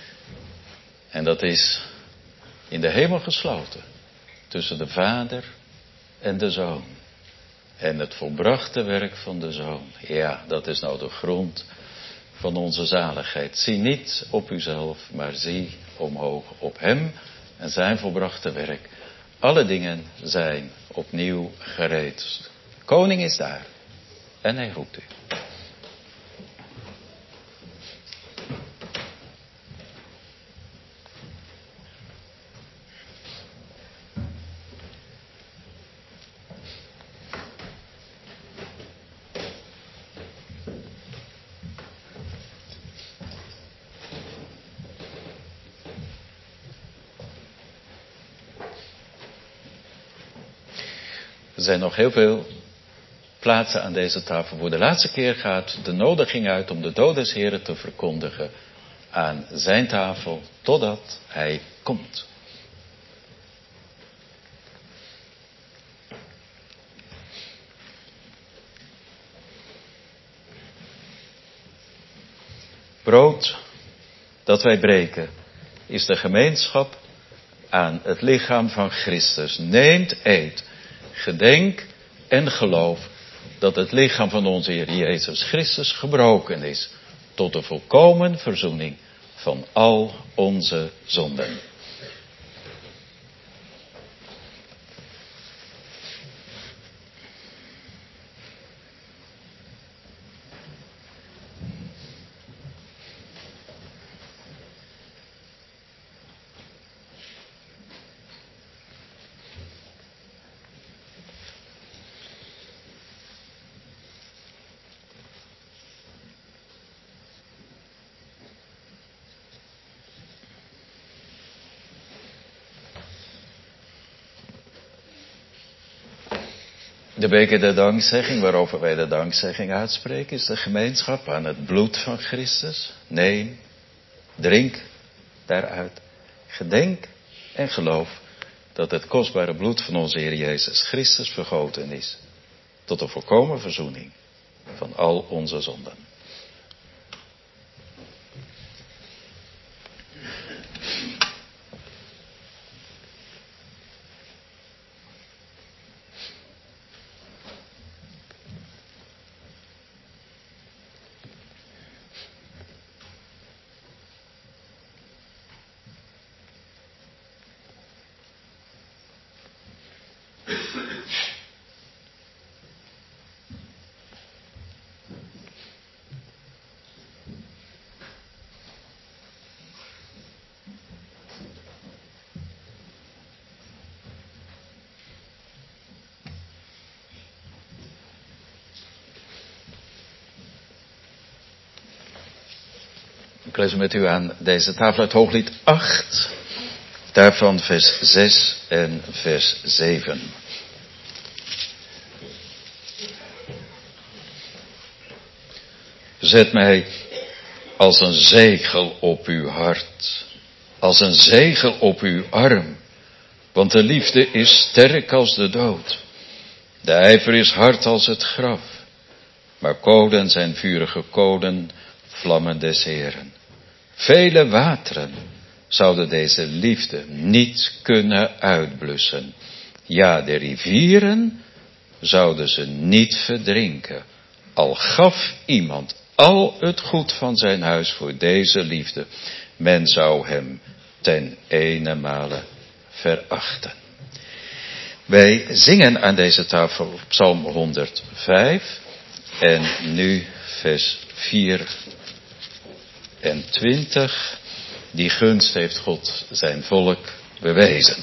En dat is in de hemel gesloten. Tussen de Vader en de Zoon. En het volbrachte werk van de Zoon. Ja, dat is nou de grond van onze zaligheid. Zie niet op uzelf, maar zie omhoog op hem en zijn volbrachte werk. Alle dingen zijn opnieuw gereed. De koning is daar. En hij roept u. Er zijn nog heel veel plaatsen aan deze tafel. Voor de laatste keer gaat de nodiging uit om de dood des Heren te verkondigen aan zijn tafel totdat hij komt. Brood dat wij breken is de gemeenschap aan het lichaam van Christus. Neemt, eet, gedenk en geloof dat het lichaam van onze Heer Jezus Christus gebroken is tot de volkomen verzoening van al onze zonden. De beker der dankzegging, waarover wij de dankzegging uitspreken, is de gemeenschap aan het bloed van Christus. Neem, drink daaruit, gedenk en geloof dat het kostbare bloed van onze Heer Jezus Christus vergoten is tot de volkomen verzoening van al onze zonden. Ik lees met u aan deze tafel uit Hooglied 8, daarvan vers 6 en vers 7. Zet mij als een zegel op uw hart, als een zegel op uw arm, want de liefde is sterk als de dood. De ijver is hard als het graf, maar kolen zijn vurige kolen, vlammen des Heren. Vele wateren zouden deze liefde niet kunnen uitblussen. Ja, de rivieren zouden ze niet verdrinken. Al gaf iemand al het goed van zijn huis voor deze liefde, men zou hem ten enemale verachten. Wij zingen aan deze tafel Psalm 105 en nu vers 24. Die gunst heeft God zijn volk bewezen.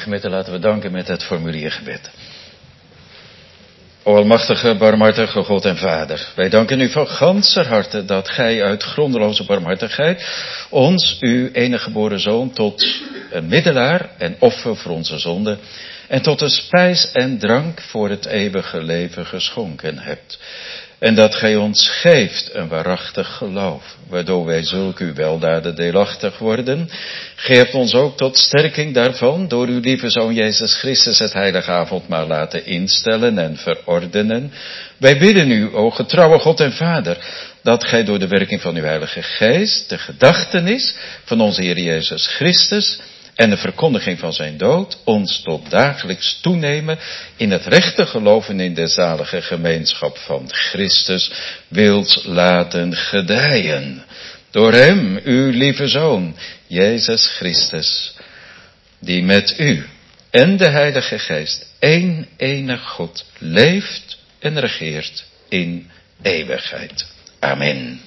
Gemeente, laten we danken met het formuliergebed. O almachtige, barmhartige God en Vader, wij danken u van ganser harte dat gij uit grondeloze barmhartigheid ons, uw enige geboren Zoon, tot een middelaar en offer voor onze zonden en tot een spijs en drank voor het eeuwige leven geschonken hebt. En dat gij ons geeft een waarachtig geloof, waardoor wij zulke uw weldaden deelachtig worden. Gij hebt ons ook tot sterking daarvan door uw lieve Zoon Jezus Christus het heilige avondmaal laten instellen en verordenen. Wij bidden u, o getrouwe God en Vader, dat gij door de werking van uw Heilige Geest de gedachtenis van onze Heer Jezus Christus en de verkondiging van zijn dood ons tot dagelijks toenemen in het rechte geloven in de zalige gemeenschap van Christus wilt laten gedijen. Door hem, uw lieve Zoon, Jezus Christus, die met u en de Heilige Geest één enig God leeft en regeert in eeuwigheid. Amen.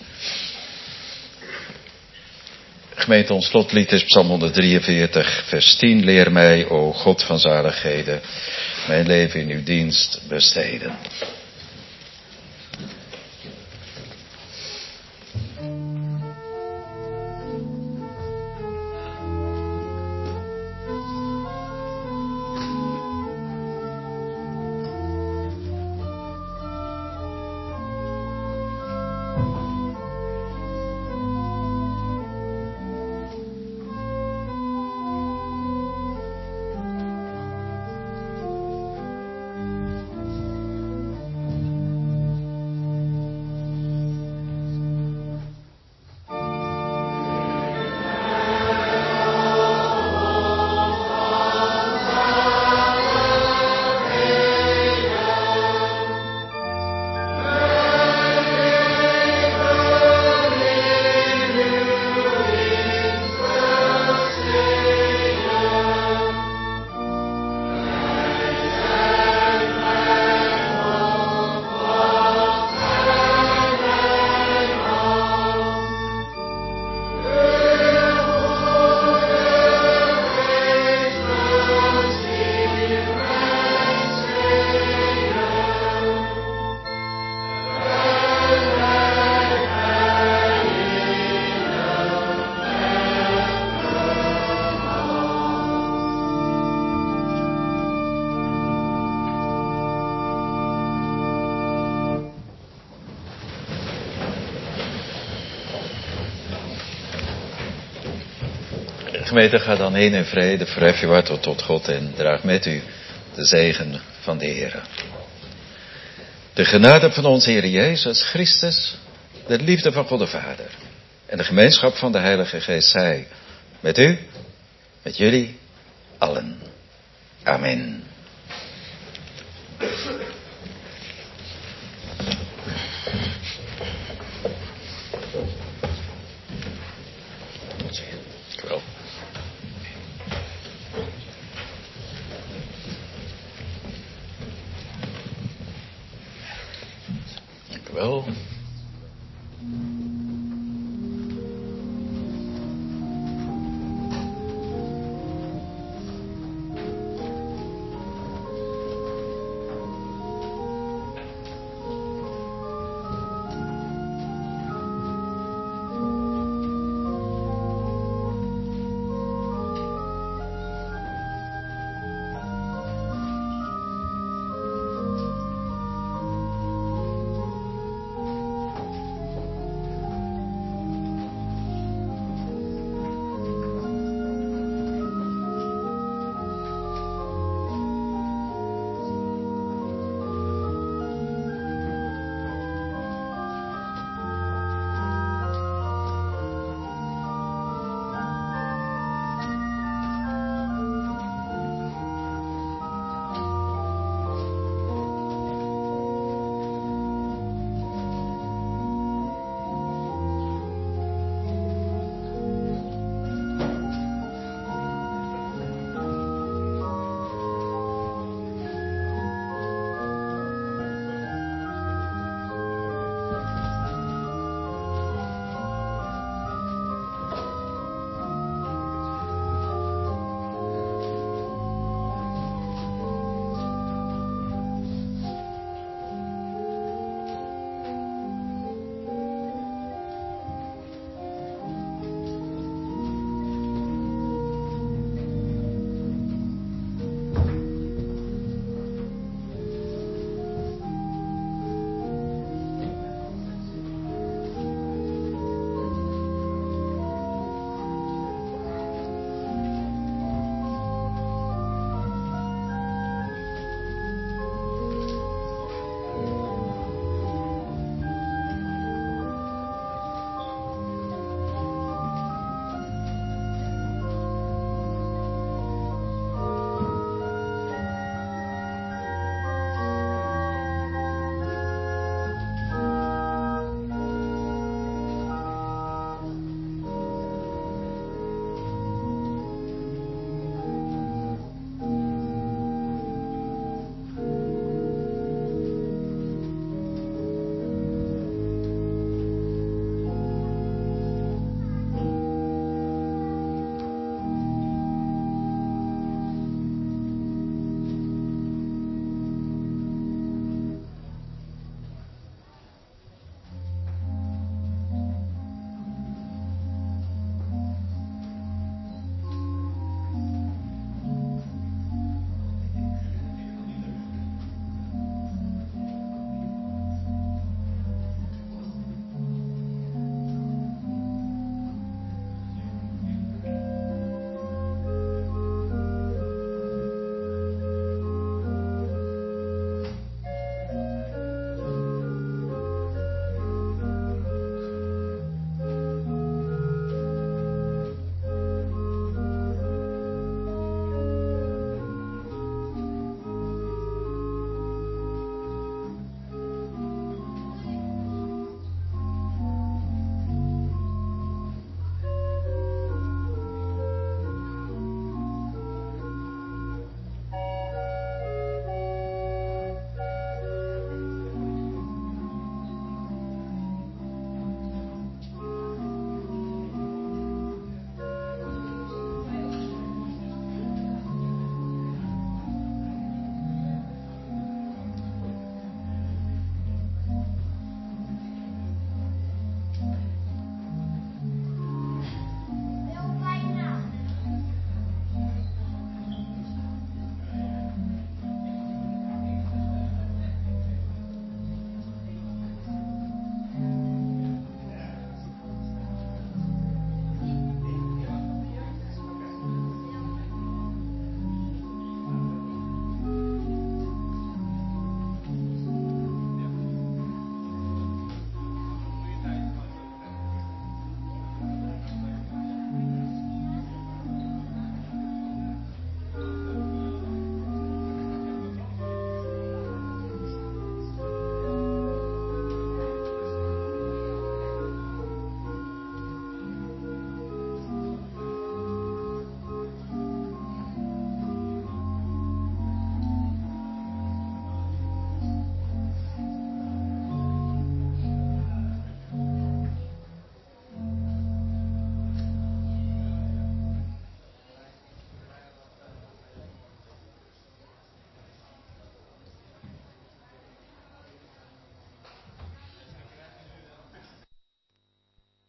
Gemeente, ons slotlied is Psalm 143, vers 10. Leer mij, o God van zaligheden, mijn leven in uw dienst besteden. Gemeente, ga dan heen in vrede, verhef je hart tot God en draag met u de zegen van de Heer. De genade van onze Heer Jezus Christus, de liefde van God de Vader en de gemeenschap van de Heilige Geest zij met u, met jullie allen. Amen.